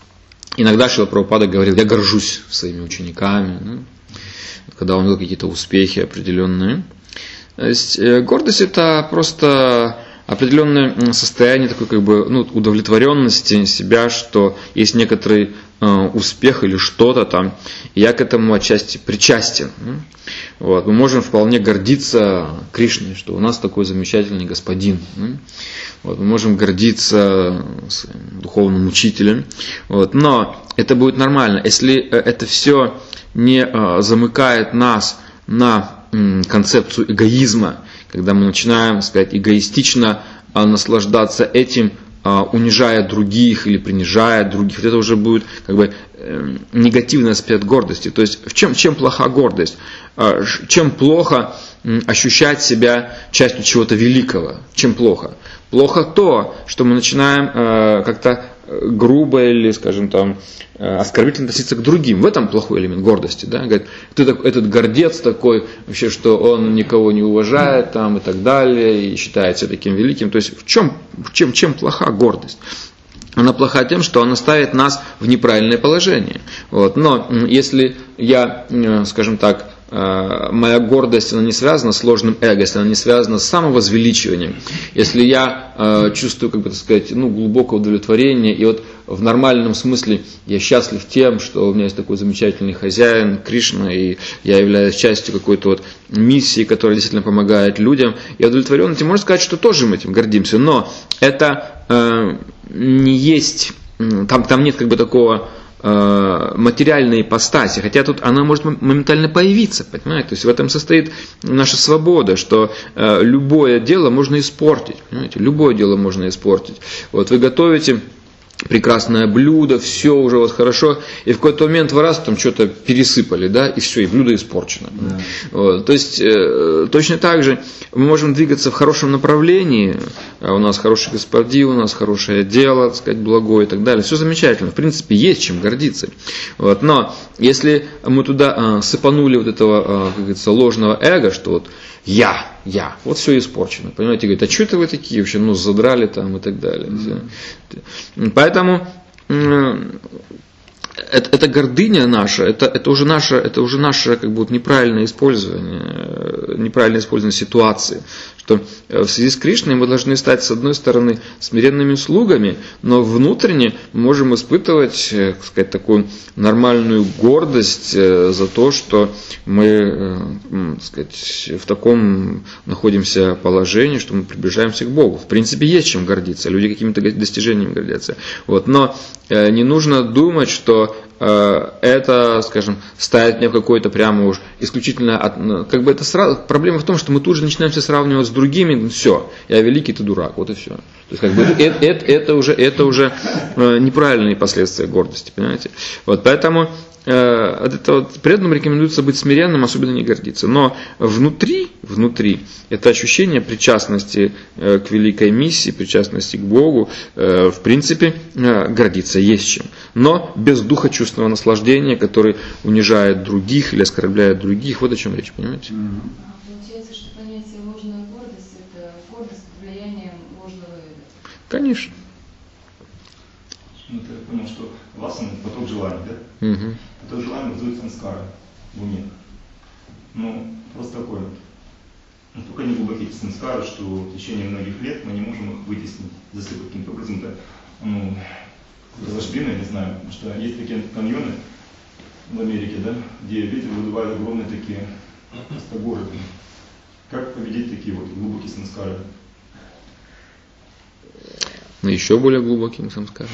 иногда Шрила Прабхупада говорил, я горжусь своими учениками, ну, когда он видел какие-то успехи определенные. То есть, э, гордость это просто определенное состояние такой как бы, ну, удовлетворенности себя, что есть некоторый э, успех или что-то там, и я к этому отчасти причастен. Вот. Мы можем вполне гордиться Кришной, что у нас такой замечательный господин. Вот. Мы можем гордиться своим духовным учителем. Вот. Но это будет нормально, если это все не э, замыкает нас на м, концепцию эгоизма, когда мы начинаем, сказать, эгоистично а, наслаждаться этим, а, унижая других или принижая других, это уже будет как бы э, негативный аспект гордости. То есть в чем, чем плоха гордость? А, чем плохо м, ощущать себя частью чего-то великого? Чем плохо? Плохо то, что мы начинаем э, как-то грубо или, скажем там, оскорбительно относиться к другим. В этом плохой элемент гордости. Да? Говорит, ты так, этот гордец такой, вообще, что он никого не уважает там, и так далее, и считает себя таким великим. То есть в чем, чем, чем плоха гордость? Она плоха тем, что она ставит нас в неправильное положение. Вот. Но если я, скажем так, моя гордость, она не связана с ложным эго, если она не связана с самовозвеличиванием, если я э, чувствую, как бы так сказать, ну, глубокое удовлетворение, и вот в нормальном смысле я счастлив тем, что у меня есть такой замечательный хозяин Кришна, и я являюсь частью какой-то вот миссии, которая действительно помогает людям, я удовлетворен этим, можно сказать, что тоже мы этим гордимся, но это э, не есть, там, там нет как бы такого материальной ипостаси, хотя тут она может моментально появиться, понимаете? То есть в этом состоит наша свобода, что э, любое дело можно испортить, понимаете? Любое дело можно испортить. Вот вы готовите прекрасное блюдо, все уже вот хорошо, и в какой-то момент вы раз там что-то пересыпали, да, и все, и блюдо испорчено. Да. Вот, то есть э, точно так же мы можем двигаться в хорошем направлении, у нас хороший господин, у нас хорошее дело, так сказать, благое и так далее, все замечательно, в принципе, есть чем гордиться. Вот, но если мы туда э, сыпанули вот этого, э, как говорится, ложного эго, что вот я, я, вот все испорчено, понимаете, говорит, а что это вы такие вообще, ну, задрали там и так далее. Mm-hmm. Поэтому э, это, это гордыня наша, это, это уже наше, это уже наше как бы, вот, неправильное использование, неправильное использование ситуации. Что в связи с Кришной мы должны стать, с одной стороны, смиренными слугами, но внутренне мы можем испытывать, так сказать, такую нормальную гордость за то, что мы, так сказать, в таком находимся положении, что мы приближаемся к Богу. В принципе, есть чем гордиться, люди какими-то достижениями гордятся. Вот. Но не нужно думать, что это, скажем, ставит меня в какой-то прямо уж исключительно, от, как бы это сразу, проблема в том, что мы тут же начинаем все сравнивать с другими, все, я великий, ты дурак, вот и все. То есть как бы это, это, это уже, это уже неправильные последствия гордости, понимаете? Вот поэтому это вот, преданным рекомендуется быть смиренным, особенно не гордиться. Но внутри, внутри это ощущение причастности к великой миссии, причастности к Богу, в принципе, гордиться есть чем. Но без духа чувственного наслаждения, который унижает других или оскорбляет других, вот о чем речь, понимаете? Получается, что понятие ложная гордость – это гордость под влиянием ложного эго. Конечно. Ну, понял, что васана – это поток желаний, да? Угу. Поток желаний вызывает самскара в уме. Ну, просто такое. Ну, только не глубокие самскары, что в течение многих лет мы не можем их вытеснить, если каким-то образом-то, ну, разошли, я не знаю, потому что есть такие каньоны в Америке, да, где ветер выдувает огромные такие просто горы. Как победить такие вот глубокие самскары? Ну, еще более глубоким самскаром.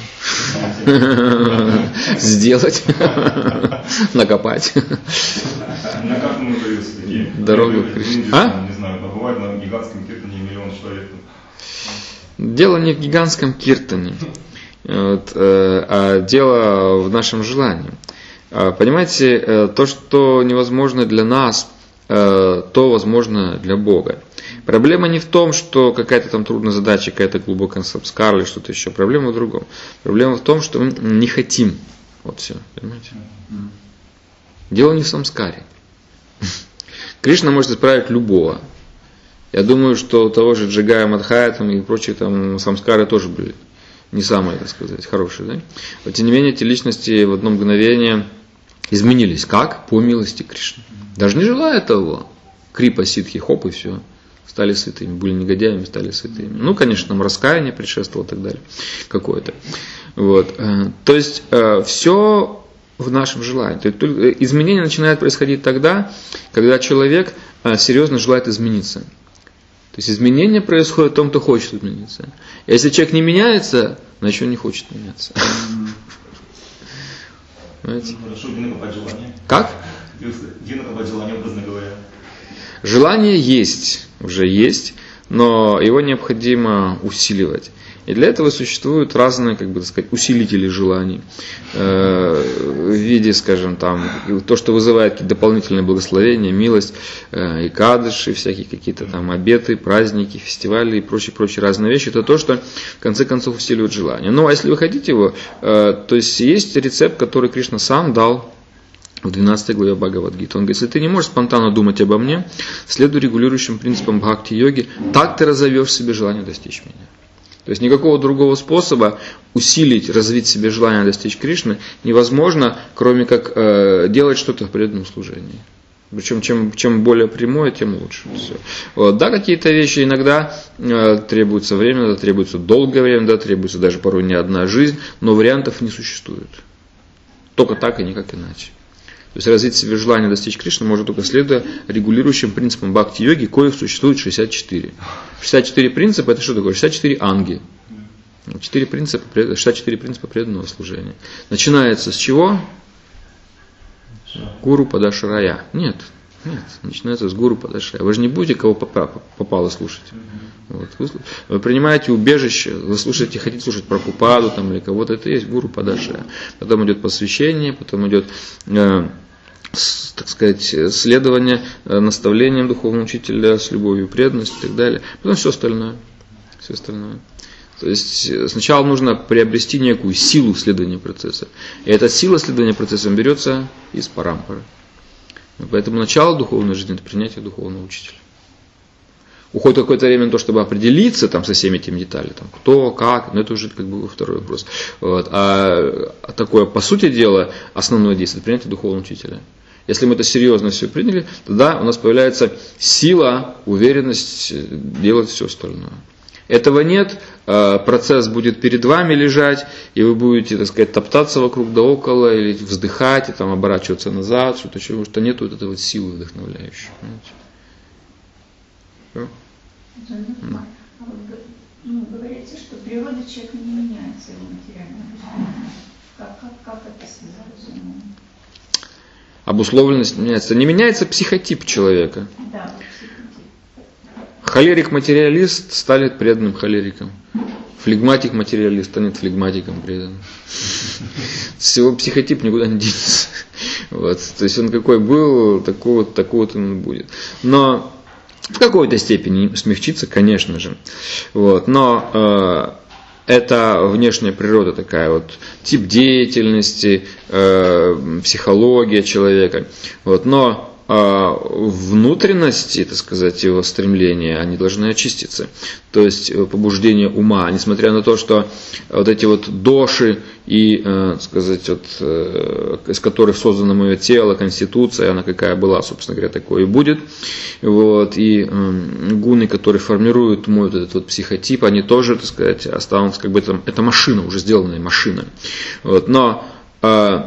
Сделать. Накопать. На как мы удаются такие? Дорогу. А? Не знаю, бывает на гигантском киртане миллион человек. Дело не в гигантском киртане, вот, а дело в нашем желании. Понимаете, то, что невозможно для нас, то возможно для Бога. Проблема не в том, что какая-то там трудная задача, какая-то глубокая самскара или что-то еще. Проблема в другом. Проблема в том, что мы не хотим. Вот все, понимаете? Дело не в самскаре. Кришна может исправить любого. Я думаю, что у того же Джигая Мадхая там, и прочие там самскары тоже были не самые, так сказать, хорошие. Да? Но тем не менее, эти личности в одно мгновение изменились. Как? По милости Кришны. Даже не желая того. Крипа, ситхи, хоп, и все. Стали святыми. Были негодяями, стали святыми. Ну, конечно, там раскаяние предшествовало и так далее. Какое-то. Вот. То есть, все в нашем желании. То есть, изменения начинают происходить тогда, когда человек серьезно желает измениться. То есть, изменения происходят в том, кто хочет измениться. Если человек не меняется, значит, он не хочет меняться. Понимаете? Хорошо, где накопать желание? Как? Где накопать желание, образно говоря? Желание есть, уже есть, но его необходимо усиливать. И для этого существуют разные, как бы так сказать, усилители желаний. Э, в виде, скажем, там, то, что вызывает какие-то дополнительные благословения, милость, э, икадыши, всякие какие-то там обеты, праздники, фестивали и прочие-прочие разные вещи. Это то, что в конце концов усиливает желание. Ну, а если вы хотите его, э, то есть есть рецепт, который Кришна сам дал в двенадцатой главе Бхагавад-гиты. Он говорит, если ты не можешь спонтанно думать обо мне, следуй регулирующим принципам бхакти-йоги, так ты разовьешь себе желание достичь меня. То есть никакого другого способа усилить, развить себе желание достичь Кришны невозможно, кроме как э, делать что-то в преданном служении. Причем чем, чем более прямое, тем лучше. Все. Вот. Да, какие-то вещи иногда э, требуется время, да, требуется долгое время, да, требуется даже порой не одна жизнь, но вариантов не существует. Только так и никак иначе. То есть развить себе желание достичь Кришны можно только следуя регулирующим принципам бхакти-йоги, коих существует шестьдесят четыре. шестьдесят четыре принципа, это что такое? шестьдесят четыре анги. четыре принципа, шестьдесят четыре принципа преданного служения. Начинается с чего? Гуру Падашарая. Нет, нет, начинается с Гуру Падашарая. Вы же не будете кого попало слушать. Вот. Вы, вы принимаете убежище, вы слушаете, хотите слушать Прабхупаду там, или кого-то, это есть Гуру Падашарая. Потом идет посвящение, потом идет... Э, так сказать, следование наставлениям духовного учителя с любовью и преданностью и так далее. Потом все остальное. Все остальное. То есть сначала нужно приобрести некую силу следования процесса. И эта сила следования процессом берется из парампары. Поэтому начало духовной жизни – это принятие духовного учителя. Уходит какое-то время на то, чтобы определиться там, со всеми этими деталями, там, кто, как, но это уже как бы второй вопрос. Вот. А, а такое, по сути дела, основное действие – это принятие духовного учителя. Если мы это серьезно все приняли, тогда у нас появляется сила, уверенность делать все остальное. Этого нет, процесс будет перед вами лежать, и вы будете, так сказать, топтаться вокруг да около, или вздыхать, и там, оборачиваться назад, что-то еще, потому что нет вот этой вот силы вдохновляющей. Понимаете? А вы ну, говорите, что природа человека не меняется, его материальная жизнь. Как, как, как это связано с умом? Обусловленность меняется. Не меняется психотип человека. Да, психотип. Холерик-материалист станет преданным холериком. Флегматик-материалист станет флегматиком преданным. Всего психотип никуда не денется. Вот. То есть он какой был, такой вот, такой вот он будет. Но в какой-то степени смягчится, конечно же. Вот. Но э, это внешняя природа такая, вот, тип деятельности, э, психология человека. Вот. Но э, внутренности, так сказать, его стремления, они должны очиститься. То есть побуждение ума, несмотря на то, что вот эти вот доши и, э, так сказать, вот, э, из которых создано мое тело, конституция, она какая была, собственно говоря, такое и будет. Вот, и э, гуны, которые формируют мой вот этот вот психотип, они тоже, так сказать, останутся как бы это, это машина, уже сделанная машина. Вот, но э,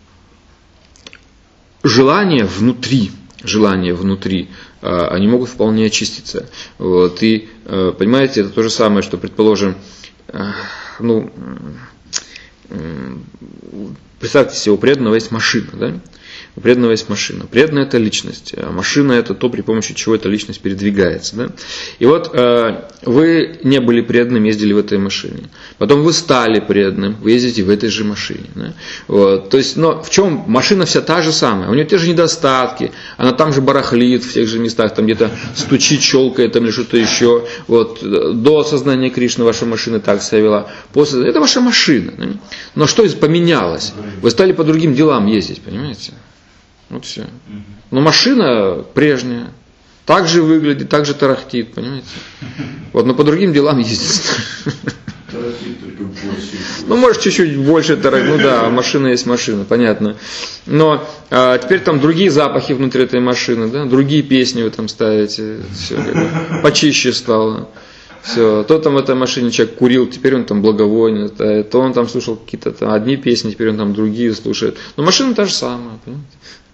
желания внутри, желания внутри, э, они могут вполне очиститься. Вот, и, э, понимаете, это то же самое, что, предположим, э, ну, э, представьте себе, у преданного есть машина, да? У преданного есть машина. Преданная – это личность, а машина – это то, при помощи чего эта личность передвигается. Да? И вот э, вы не были преданным, ездили в этой машине. Потом вы стали преданным, вы ездите в этой же машине. Да? Вот. То есть, но в чем машина вся та же самая? У нее те же недостатки, она там же барахлит в тех же местах, там где-то стучит, щелкает там или что-то еще. Вот. До осознания Кришны ваша машина так себя вела. После... Это ваша машина. Да? Но что поменялось? Вы стали по другим делам ездить, понимаете? Вот все. Но машина прежняя, так же выглядит, так же тарахтит, понимаете? Вот, но по другим делам ездит. Тарахтит только больше. Ну, может, чуть-чуть больше тарахтит. Ну да, машина есть машина, понятно. Но а, теперь там другие запахи внутри этой машины, да? Другие песни вы там ставите. Все, почище стало. Все, то там в этой машине человек курил, теперь он там благовонит, то он там слушал какие-то там одни песни, теперь он там другие слушает. Но машина та же самая, понимаете?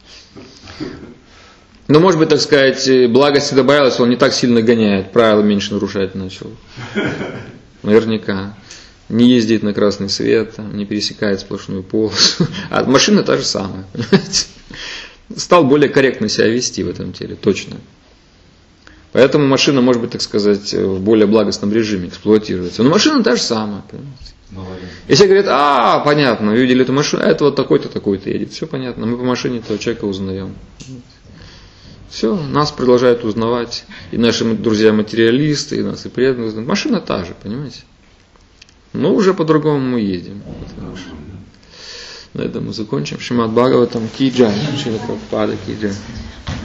Но, может быть, так сказать, благости добавилось, он не так сильно гоняет, правила меньше нарушать начал. Наверняка. Не ездит на красный свет, не пересекает сплошную полосу. А машина та же самая, понимаете? Стал более корректно себя вести в этом теле, точно. Поэтому машина, может быть, так сказать, в более благостном режиме эксплуатируется. Но машина та же самая, понимаете? Если говорят, а, понятно, вы видели эту машину, а это вот такой-то, такой-то едет. Все понятно, мы по машине этого человека узнаем. Все, нас продолжают узнавать и наши друзья-материалисты, и нас и преданные. Машина та же, понимаете? Но уже по-другому мы едем. На этом мы закончим. Шримад Бхагаватам ки джай, Шрила Прабхупада ки джай.